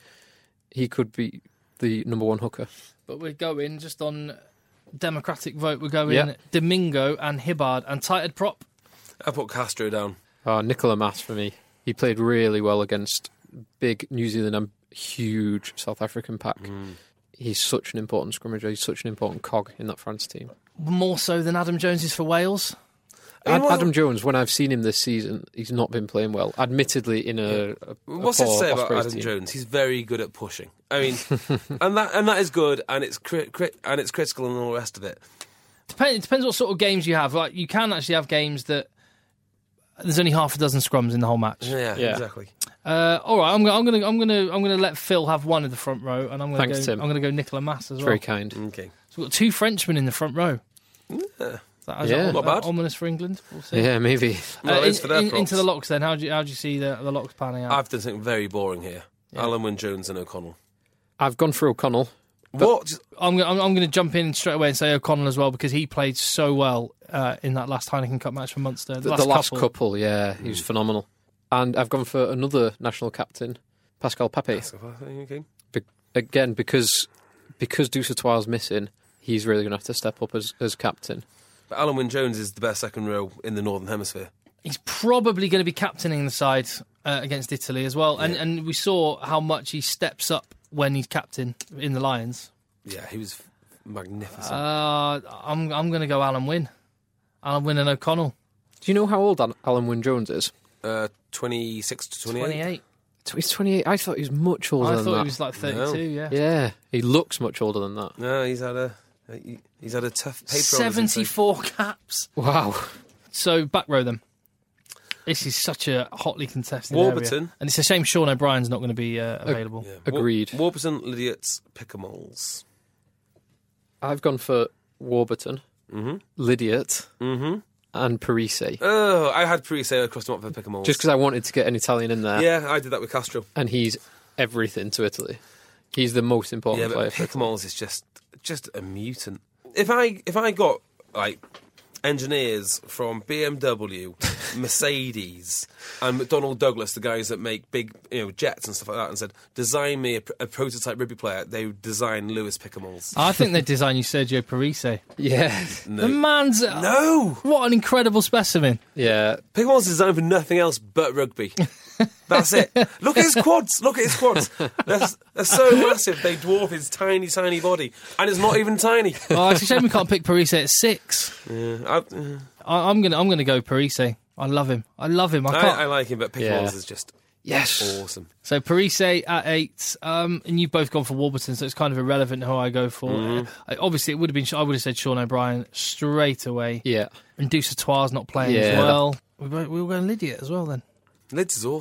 he could be the number one hooker.
But we're going just on democratic vote. We're going
Yeah.
Domingo and Hibbard and tighted prop.
I put Castro down.
Oh, Nicola Mass for me. He played really well against big New Zealand and huge South African pack. He's such an important scrummager. He's such an important cog in that France team.
More so than Adam Jones is for Wales.
I mean,
Ad-
what-
Adam Jones, when I've seen him this season, he's not been playing well. Admittedly, in a, a, a
What's it
poor
to say about
Ospreys
Adam
team.
Jones? He's very good at pushing. I mean, and that and that is good, and it's cri- cri- and it's critical and all the rest of it.
Depend, it depends what sort of games you have. Like you can actually have games that there's only half a dozen scrums in the whole match.
Yeah,
Yeah.
exactly.
Uh, all right, I'm, go- I'm gonna I'm gonna I'm gonna let Phil have one in the front row, and I'm gonna
Thanks,
go,
Tim.
I'm gonna go Nicola Mass as
It's
well.
very kind.
Okay.
So we've got two Frenchmen in the front row.
Yeah.
Is that,
Yeah.
is that
Not bad.
ominous for England. We'll see.
Yeah, maybe.
Well,
Uh,
it's
in-
for their
in-
props.
into the locks then. How do you how do you see the the locks panning out?
I've done something very boring here.
Yeah.
Alan Wynne Jones and O'Connell.
I've gone for O'Connell.
What?
I'm gonna, I'm, I'm going to jump in straight away and say O'Connell as well, because he played so well uh, in that last Heineken Cup match for Munster. The,
The,
last,
the last
couple.
couple, yeah, he was phenomenal. And I've gone for another national captain, Pascal Pape.
Okay.
Be- again, because because Dusatoir's missing, he's really going to have to step up as, as captain.
But Alan Wynne Jones is the best second row in the Northern Hemisphere.
He's probably going to be captaining the side uh, against Italy as well. And, and we saw how much he steps up when he's captain in the Lions.
Yeah, he was magnificent.
Uh, I'm I'm going to go Alan Wynne. Alan Wynne and O'Connell.
Do you know how old Al- Alan Wynne Jones is?
Uh, twenty-six to twenty-eight.
twenty-eight.
He's twenty-eight. I thought he was much older
I
than
thought
that.
he was like thirty-two, yeah.
Yeah, he looks much older than that.
No, he's had a he- he's had a tough paper.
seventy-four caps.
Wow.
So back row them. This is such a hotly contested area.
Warburton.
And it's a shame Sean O'Brien's not going to be uh, available.
Yeah.
Agreed.
War- Warburton, Lydiot, Pickamoles.
I've gone for Warburton,
Mm-hmm.
Lydiot,
Mm-hmm.
and Parise.
Oh, I had Parise across them up for Pickamoles.
Just because I wanted to get an Italian in there.
Yeah, I did that with Castro.
And he's everything to Italy. He's the most important
Yeah,
player
but
for Italy.
Pickamoles is just just a mutant. If I if I got like engineers from B M W, Mercedes, and McDonnell Douglas, the guys that make big you know jets and stuff like that, and said design me a, a prototype rugby player, they would design Lewis Pickamoles.
I think they designed you Sergio Parise.
Yeah.
No.
The man's...
No!
What an incredible specimen.
Yeah.
Pickamoles is designed for nothing else but rugby. That's it. Look at his quads. Look at his quads. They're, they're so massive, they dwarf his tiny, tiny body. And it's not even tiny.
Oh, it's a shame we can't pick Parise at six.
Yeah, I, uh,
I, I'm going to I'm gonna go Parise. I love him. I love him. I
I,
can't...
I like him, but Pickamoles
Yeah.
is just
Yes.
awesome.
So Parise at eight, um, and you've both gone for Warburton, so it's kind of irrelevant who I go for.
Mm-hmm.
Uh, obviously, it would have been. I would have said Sean O'Brien straight away.
Yeah.
And Dusatoir's not playing
Yeah.
as well. We were, we were going Lydiot as well then.
Lids is awesome.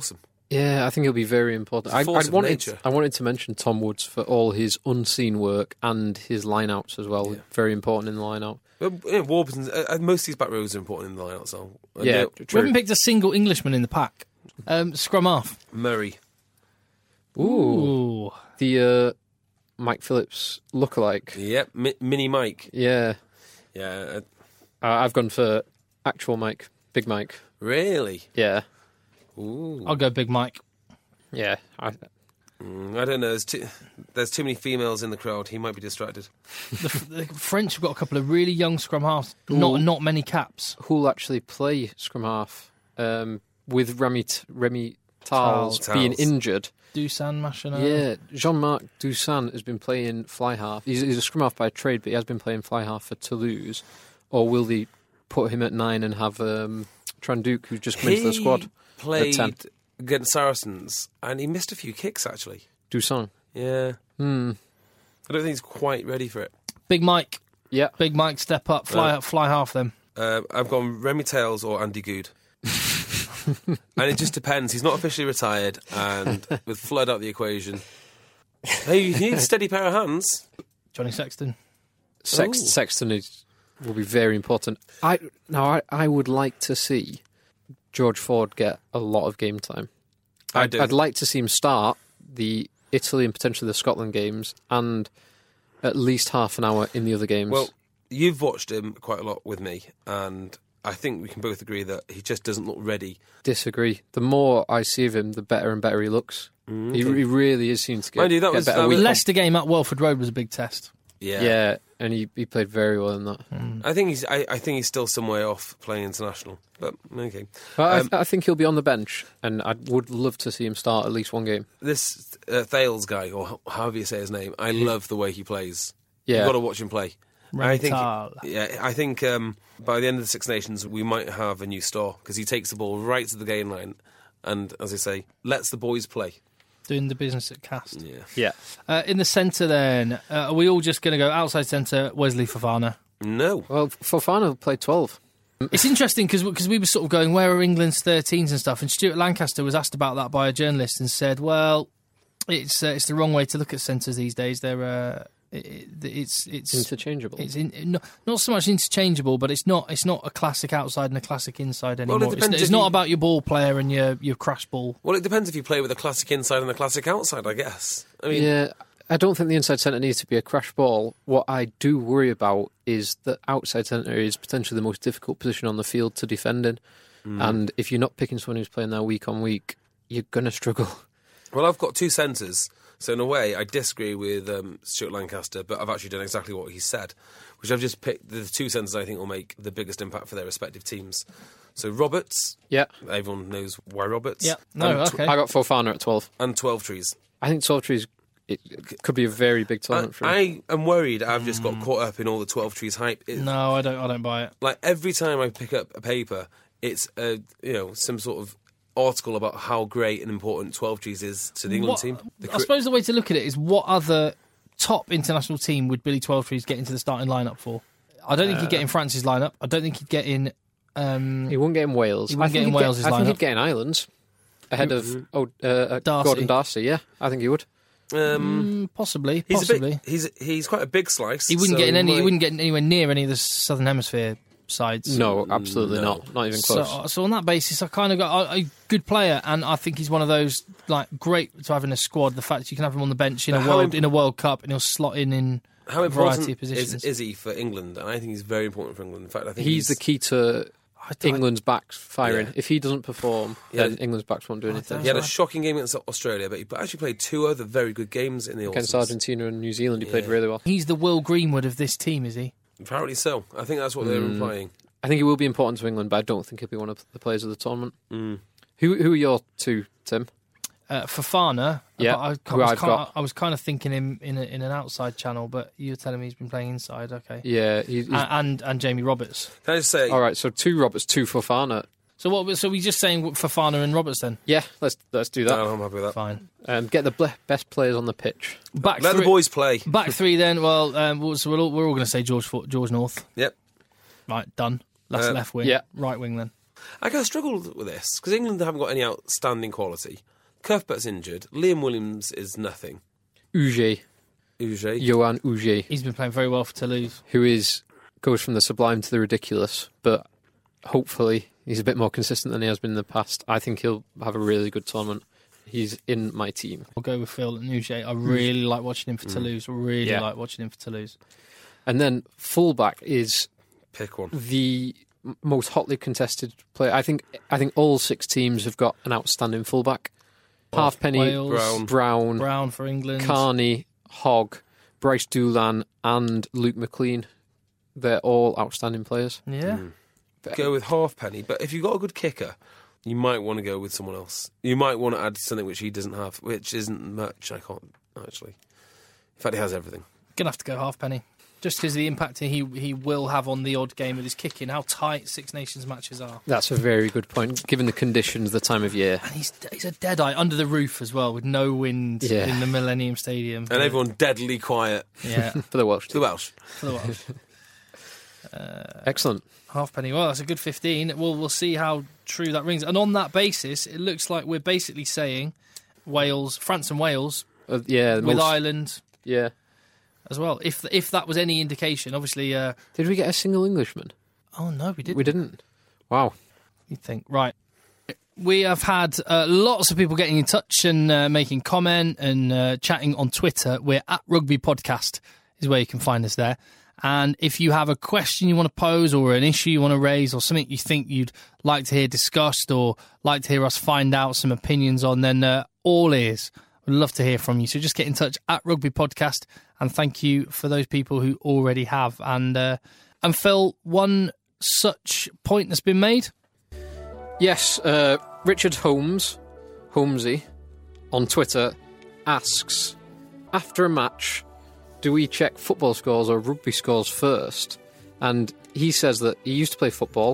Yeah, I think he'll be very important. I,
force
I
of
wanted,
nature.
I wanted to mention Tom Woods for all his unseen work and his line-outs as well.
Yeah.
Very important in the line-out.
But, yeah, Warburton's, uh, most of these back rows are important in the line-out, so... uh,
Yeah,
no,
We
true.
haven't picked a single Englishman in the pack. Um, scrum half.
Murray.
Ooh.
Ooh.
The uh, Mike Phillips lookalike.
Yep, Mi- Mini Mike.
Yeah.
Yeah, uh,
Uh, I've gone for actual Mike. Big Mike.
really?
Yeah.
Ooh.
I'll go Big Mike.
Yeah. I,
Mm, I don't know. There's too, there's too many females in the crowd. He might be distracted.
The, the French have got a couple of really young scrum halves. Not not many caps.
who'll actually play scrum half um, with Remy, T- Remy Tals
Tals.
being
Tals.
injured.
Dusan, Machinot.
Yeah, Jean-Marc Dusan has been playing fly half. He's, he's a scrum half by trade, but he has been playing fly half for Toulouse. Or will they put him at nine and have um, Tranduc, who's just come into the squad,
He
at
played
ten?
against Saracens, and he missed a few kicks, actually.
Dusan.
Yeah.
Hmm.
I don't think he's quite ready for it.
Big Mike.
Yeah.
Big Mike, step up. Fly
Uh,
fly half them.
Uh, I've gone Remy Tails or Andy Good. And it just depends. He's not officially retired, and with Flood out the equation, hey, you need a steady pair of hands.
Johnny Sexton.
Sex,
Ooh.
Sexton is, will be very important. I Now, I, I would like to see George Ford get a lot of game time.
I
I'd,
do.
I'd like to see him start the Italy and potentially the Scotland games and at least half an hour in the other games.
Well, you've watched him quite a lot with me, and I think we can both agree that he just doesn't look ready.
Disagree. The more I see of him, the better and better he looks.
Mm,
He,
okay.
he really is seems to get,
Mind you, that
get
was-
better
that
week
was-
on.
Leicester game at Welford Road was a big test.
Yeah.
Yeah, and he, he played very well in that.
I think he's. I, I think he's still some way off playing international. But okay.
But
Um,
I, I think he'll be on the bench, and I would love to see him start at least one game.
This uh, Thales guy, or however you say his name, I love the way he plays.
Yeah.
You've got to watch him play. I think.
Rental.
Yeah, I think um, by the end of the Six Nations, we might have a new star because he takes the ball right to the game line, and as I say, lets the boys play.
Doing the business at Cast.
Yeah.
Yeah.
Uh, in the centre then, uh, are we all just going to go outside centre, Wesley Fofana?
No.
Well, Fofana played twelve.
It's interesting because we were sort of going, where are England's thirteens and stuff? And Stuart Lancaster was asked about that by a journalist and said, well, it's uh, it's the wrong way to look at centres these days. They're uh, it, it's it's
Interchangeable.
It's in, not, not so much interchangeable, but it's not it's not a classic outside and a classic inside
Well, it
anymore. it's
depends
it's
if
not
you-
about your ball player and your your crash ball.
Well, it depends if you play with a classic inside and a classic outside, I guess. I mean,
Yeah, I don't think the inside centre needs to be a crash ball. What I do worry about is that outside centre is potentially the most difficult position on the field to defend in. And if you're not picking someone who's playing there week on week, you're going to struggle.
well, I've got two centres, so in a way, I disagree with um, Stuart Lancaster, but I've actually done exactly what he said, which I've just picked the two centres I think will make the biggest impact for their respective teams. So Roberts,
Yeah.
everyone knows why Roberts.
Yeah, no,
and, tw-
okay.
I got Fofana at twelve.
and twelve trees.
I think twelve trees it could be a very big
I,
tournament for him.
I am worried I've just got caught up in all the twelve trees hype. It,
No, I don't I don't buy it.
Like every time I pick up a paper, it's a, you know some sort of article about how great and important twelve trees is to the England
What-
team. The
I
cri-
suppose the way to look at it is what other top international team would Billy Twelvetrees get into the starting lineup for? I don't think he'd get in France's lineup. I don't think he'd get in. Um,
He wouldn't get in Wales.
He wouldn't
I think
get in
he'd
Wales's
I think
lineup.
he'd get in Ireland's ahead of oh, uh,
Darcy.
Gordon Darcy. Yeah, I think he would.
um,
mm, possibly,
he's
possibly.
a bit, he's he's quite a big slice.
he wouldn't
so
get in any. He
might-
wouldn't get anywhere near any of the Southern Hemisphere sides.
No, absolutely
No.
not. Not even
So,
close.
so on that basis, I kind of got a, a good player, and I think he's one of those like great to have in a squad. The fact that you can have him on the bench in
But
a
how
world
imp-
in a World Cup, and he'll slot in in
How
a variety
important
of positions.
is, is he for England? And I think he's very important for England. In fact, I think
He's the key to
I don't-
England's backs firing.
Yeah.
If he doesn't perform,
Yeah.
then England's backs won't do anything.
He had a shocking game against Australia, but he actually played two other very good games in the
Against
autumns.
Argentina and New Zealand, he played
Yeah.
really well.
He's the Will Greenwood of this team, is he?
Apparently so. I think that's what they're
Mm.
implying.
I think he will be important to England, but I don't think he'll be one of the players of the tournament.
Mm.
Who who are your two, Tim?
Uh, Fofana,
Yeah,
but I, I,
who
was
I've
kind
got.
I was kind of thinking him in a, in an outside channel, but you're telling me he's been playing inside. Okay,
Yeah, he, he's,
A- and and Jamie Roberts.
Can I just say,
all right. So two Roberts, two Fofana.
So what? So we just saying Fofana and Roberts then?
Yeah, let's let's do that.
no, I'm happy with that.
Fine.
Um, get the ble- best players on the pitch.
Back
Let
three,
the boys play.
back three then. Well, um, we'll- so we're all, we're all going to say George Fo- George North.
Yep.
Right, done. That's
Uh,
left wing.
yeah.
Right wing then.
I kind of struggled with this because England haven't got any outstanding quality. Cuthbert's injured. Liam Williams is nothing.
Uge,
Uge.
Johan Uge,
He's been playing very well for Toulouse.
who is goes from the sublime to the ridiculous, but hopefully he's a bit more consistent than he has been in the past. I think he'll have a really good tournament. He's in my team.
I'll go with Phil and Uge. I really like watching him for Toulouse. I really
Yeah.
like watching him for Toulouse.
And then fullback is
Pick one.
the m- most hotly contested player. I think I think all six teams have got an outstanding fullback. Halfpenny,
Wales,
Brown.
Brown,
Brown for England.
Carney, Hogg, Bryce Doolan, and Luke McLean. They're all outstanding players.
Yeah.
Go with Halfpenny, but if you've got a good kicker, you might want to go with someone else. You might want to add something which he doesn't have, which isn't much. I can't actually. In fact, he has everything.
Gonna have to go Halfpenny. Just because of the impact he he will have on the odd game with his kicking, how tight Six Nations matches are.
That's a very good point, given the conditions, the time of year.
And he's he's a deadeye under the roof as well, with no wind
Yeah.
in the Millennium Stadium.
And everyone deadly quiet.
Yeah,
For the Welsh
The
team.
Welsh.
for the Welsh.
Excellent.
Halfpenny. Well, that's a good fifteen. We'll we'll see how true that rings. And on that basis, it looks like we're basically saying Wales, France, and Wales
Uh, yeah, the
with
most-
Ireland
Yeah.
as well. If if that was any indication, obviously. Uh,
Did we get a single Englishman?
oh no, we didn't.
We didn't. Wow.
You think right? We have had uh, lots of people getting in touch and uh, making comment and uh, chatting on Twitter. We're at Rugby Podcast is where you can find us there. And if you have a question you want to pose or an issue you want to raise or something you think you'd like to hear discussed or like to hear us find out some opinions on, then uh, all ears. We'd love to hear from you. So just get in touch at Rugby Podcast, and thank you for those people who already have. And uh, and Phil, one such point that's been made.
Yes, uh, Richard Holmes, Holmesy, on Twitter, asks, after a match, do we check football scores or rugby scores first? And he says that he used to play football,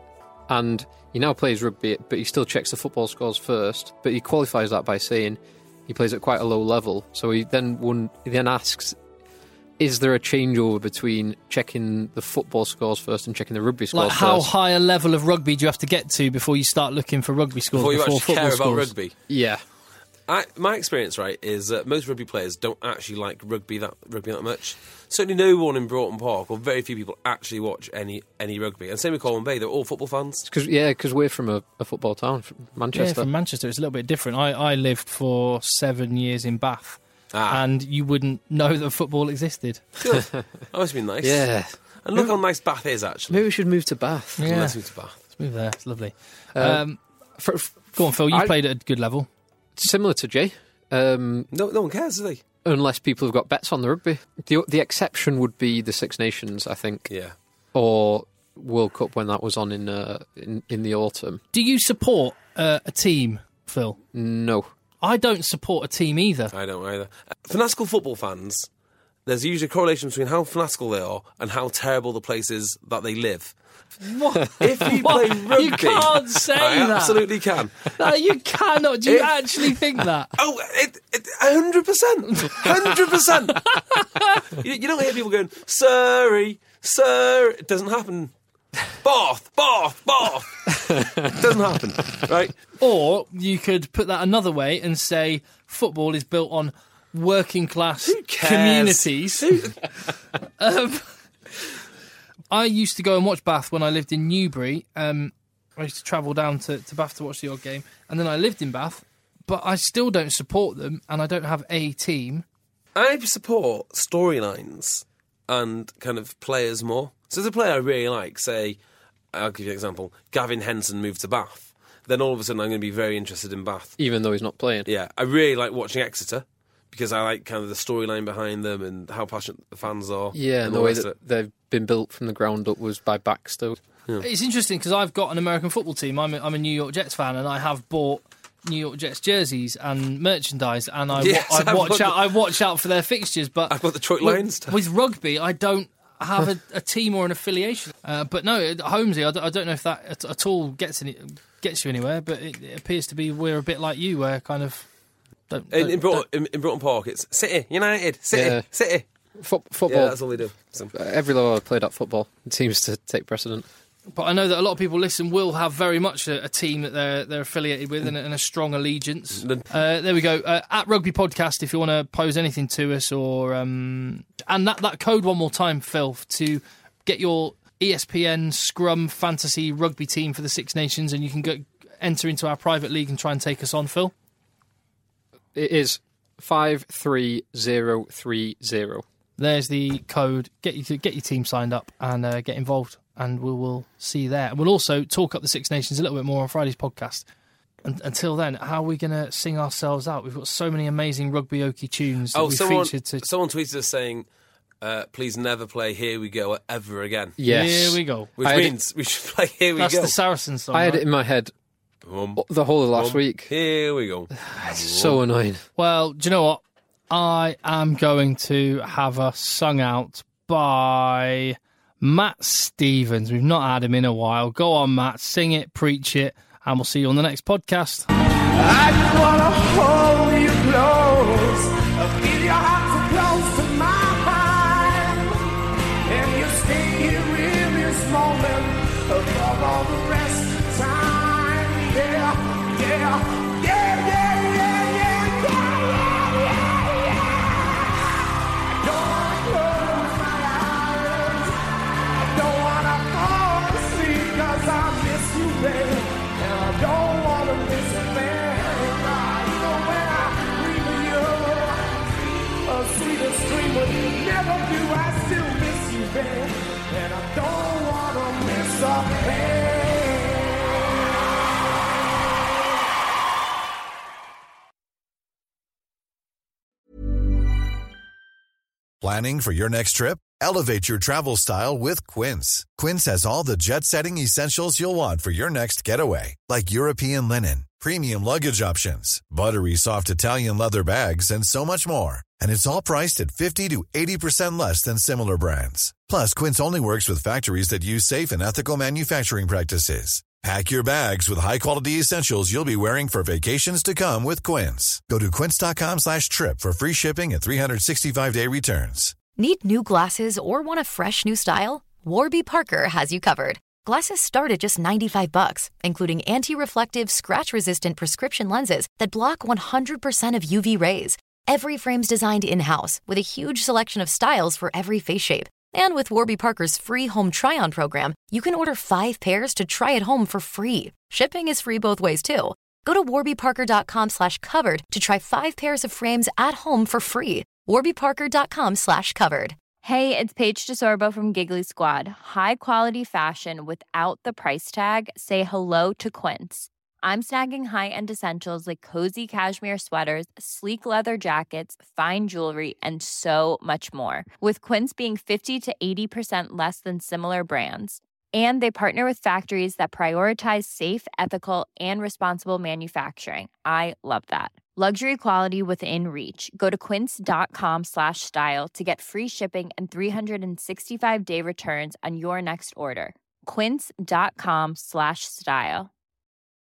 and he now plays rugby, but he still checks the football scores first. But he qualifies that by saying he plays at quite a low level. So he then one, he then asks, is there a changeover between checking the football scores first and checking the rugby scores
Like how
first?
high a level of rugby do you have to get to before you start looking for rugby scores
Before you
before
actually
football
care about
scores?
rugby.
Yeah.
I, my experience, right, is that most rugby players don't actually like rugby that rugby that much. Certainly no one in Broughton Park, or very few people, actually watch any any rugby. And same with Colwyn Bay, they're all football fans.
Cause, yeah, because we're from a, a football town, from
Yeah,
Manchester.
from Manchester, it's a little bit different. I, I lived for seven years in Bath,
Ah.
and you wouldn't know that football existed.
Good. That must have been nice.
Yeah.
And look how nice Bath is, actually.
Maybe we should move to Bath.
Yeah.
Let's move to Bath.
Let's move there. It's lovely.
Uh,
um,
For, f-
go on, Phil. You
I-
played at a good level.
similar to Jay, um,
No, no one cares, do they?
unless people have got bets on the rugby. The, the exception would be the Six Nations, I think,
Yeah.
or World Cup when that was on in uh, in, in the autumn.
Do you support uh, a team, Phil?
No.
I don't support a team either.
I don't either. Fanatical football fans, there's usually a correlation between how fanatical they are and how terrible the place is that they live.
What?
If you
What?
play rugby...
You can't say
I
that.
absolutely can.
No, you cannot. Do you
If-
actually think that?
Oh, it, it, one hundred percent. one hundred percent. you, you don't hear people going, Surrey, Surrey. It doesn't happen. Bath, Bath, Bath. It doesn't happen, right?
Or you could put that another way and say football is built on working class
Who cares?
communities. um, I used to go and watch Bath when I lived in Newbury. Um, I used to travel down to, to Bath to watch the odd game. And then I lived in Bath, but I still don't support them and I don't have a team.
I support storylines and kind of players more. So there's a player I really like, say, I'll give you an example, Gavin Henson moved to Bath. Then all of a sudden I'm going to be very interested in Bath.
Even though he's not playing.
Yeah, I really like watching Exeter because I like kind of the storyline behind them and how passionate the fans are.
Yeah, and the
all
way
rest of
that
it.
they've been built from the ground up was by Baxter.
It's interesting because I've got an American football team. I'm a, I'm a New York Jets fan and I have bought New York Jets jerseys and merchandise, and I,
Yes,
wa- I
I've
watch
got
out.
the-
I watch out for their fixtures. But
I've got the Detroit
with,
Lions stuff.
with rugby, I don't have a, a team or an affiliation. Uh, but no, at Holmesy, I, d- I don't know if that at, at all gets any, gets you anywhere. But it, it appears to be we're a bit like you, where kind of don't.
In,
don't-
in, Broughton, in, in Broughton Park, it's City, United, City,
Yeah.
City.
Fo-
Yeah,
football.
that's all they do. So,
Every level I've played at football, it seems to take precedent.
But I know that a lot of people listen will have very much a, a team that they're they're affiliated with and, and a strong allegiance. Uh, there we go. Uh, at Rugby Podcast, if you want to pose anything to us, or um, and that, that code one more time, Phil, to get your E S P N Scrum Fantasy Rugby team for the Six Nations, and you can go, enter into our private league and try and take us on, Phil.
It is five three zero three zero.
There's the code. Get you to get your team signed up and uh, get involved. And we will see you there. And we'll also talk up the Six Nations a little bit more on Friday's podcast. And until then, how are we going to sing ourselves out? We've got so many amazing Rugby Okie tunes that
oh,
we
someone,
featured. To...
Someone tweeted us saying, uh, please never play Here We Go ever again.
Yes.
Here we go.
Which means it, we should play Here We
That's
Go.
That's the Saracen song.
I had
right?
it in my head
um,
the whole of last
um,
week.
Here we go.
It's so annoying.
Well, do you know what? I am going to have us sung out by Matt Stevens. We've not had him in a while. Go on, Matt. Sing it, preach it, and we'll see you on the next podcast.
I just want to hold you close. Feel your heart so close to mine. And you stay here in this moment above all the rest of the time. Yeah, yeah, yeah, yeah, yeah, yeah, yeah, yeah, yeah, yeah. I don't want to close my eyes. I don't want to fall asleep 'cause I miss you, baby. And I don't want to miss a thing. Even when I dream of you, a sweeter dream would never do. I still miss you, baby. And I don't want to miss a thing.
Planning for your next trip? Elevate your travel style with Quince. Quince has all the jet-setting essentials you'll want for your next getaway, like European linen, premium luggage options, buttery soft Italian leather bags, and so much more. And it's all priced at fifty to eighty percent less than similar brands. Plus, Quince only works with factories that use safe and ethical manufacturing practices. Pack your bags with high-quality essentials you'll be wearing for vacations to come with Quince. Go to quince.com slash trip for free shipping and three sixty-five day returns.
Need new glasses or want a fresh new style? Warby Parker has you covered. Glasses start at just ninety-five bucks, including anti-reflective, scratch-resistant prescription lenses that block one hundred percent of U V rays. Every frame's designed in-house with a huge selection of styles for every face shape. And with Warby Parker's free home try-on program, you can order five pairs to try at home for free. Shipping is free both ways, too. Go to warbyparker.com slash covered to try five pairs of frames at home for free. warbyparker.com slash covered.
Hey, it's Paige DeSorbo from Giggly Squad. High quality fashion without the price tag. Say hello to Quince. I'm snagging high-end essentials like cozy cashmere sweaters, sleek leather jackets, fine jewelry, and so much more. With Quince being fifty to eighty percent less than similar brands. And they partner with factories that prioritize safe, ethical, and responsible manufacturing. I love that. Luxury quality within reach. Go to quince.com slash style to get free shipping and three sixty-five day returns on your next order. Quince.com slash style.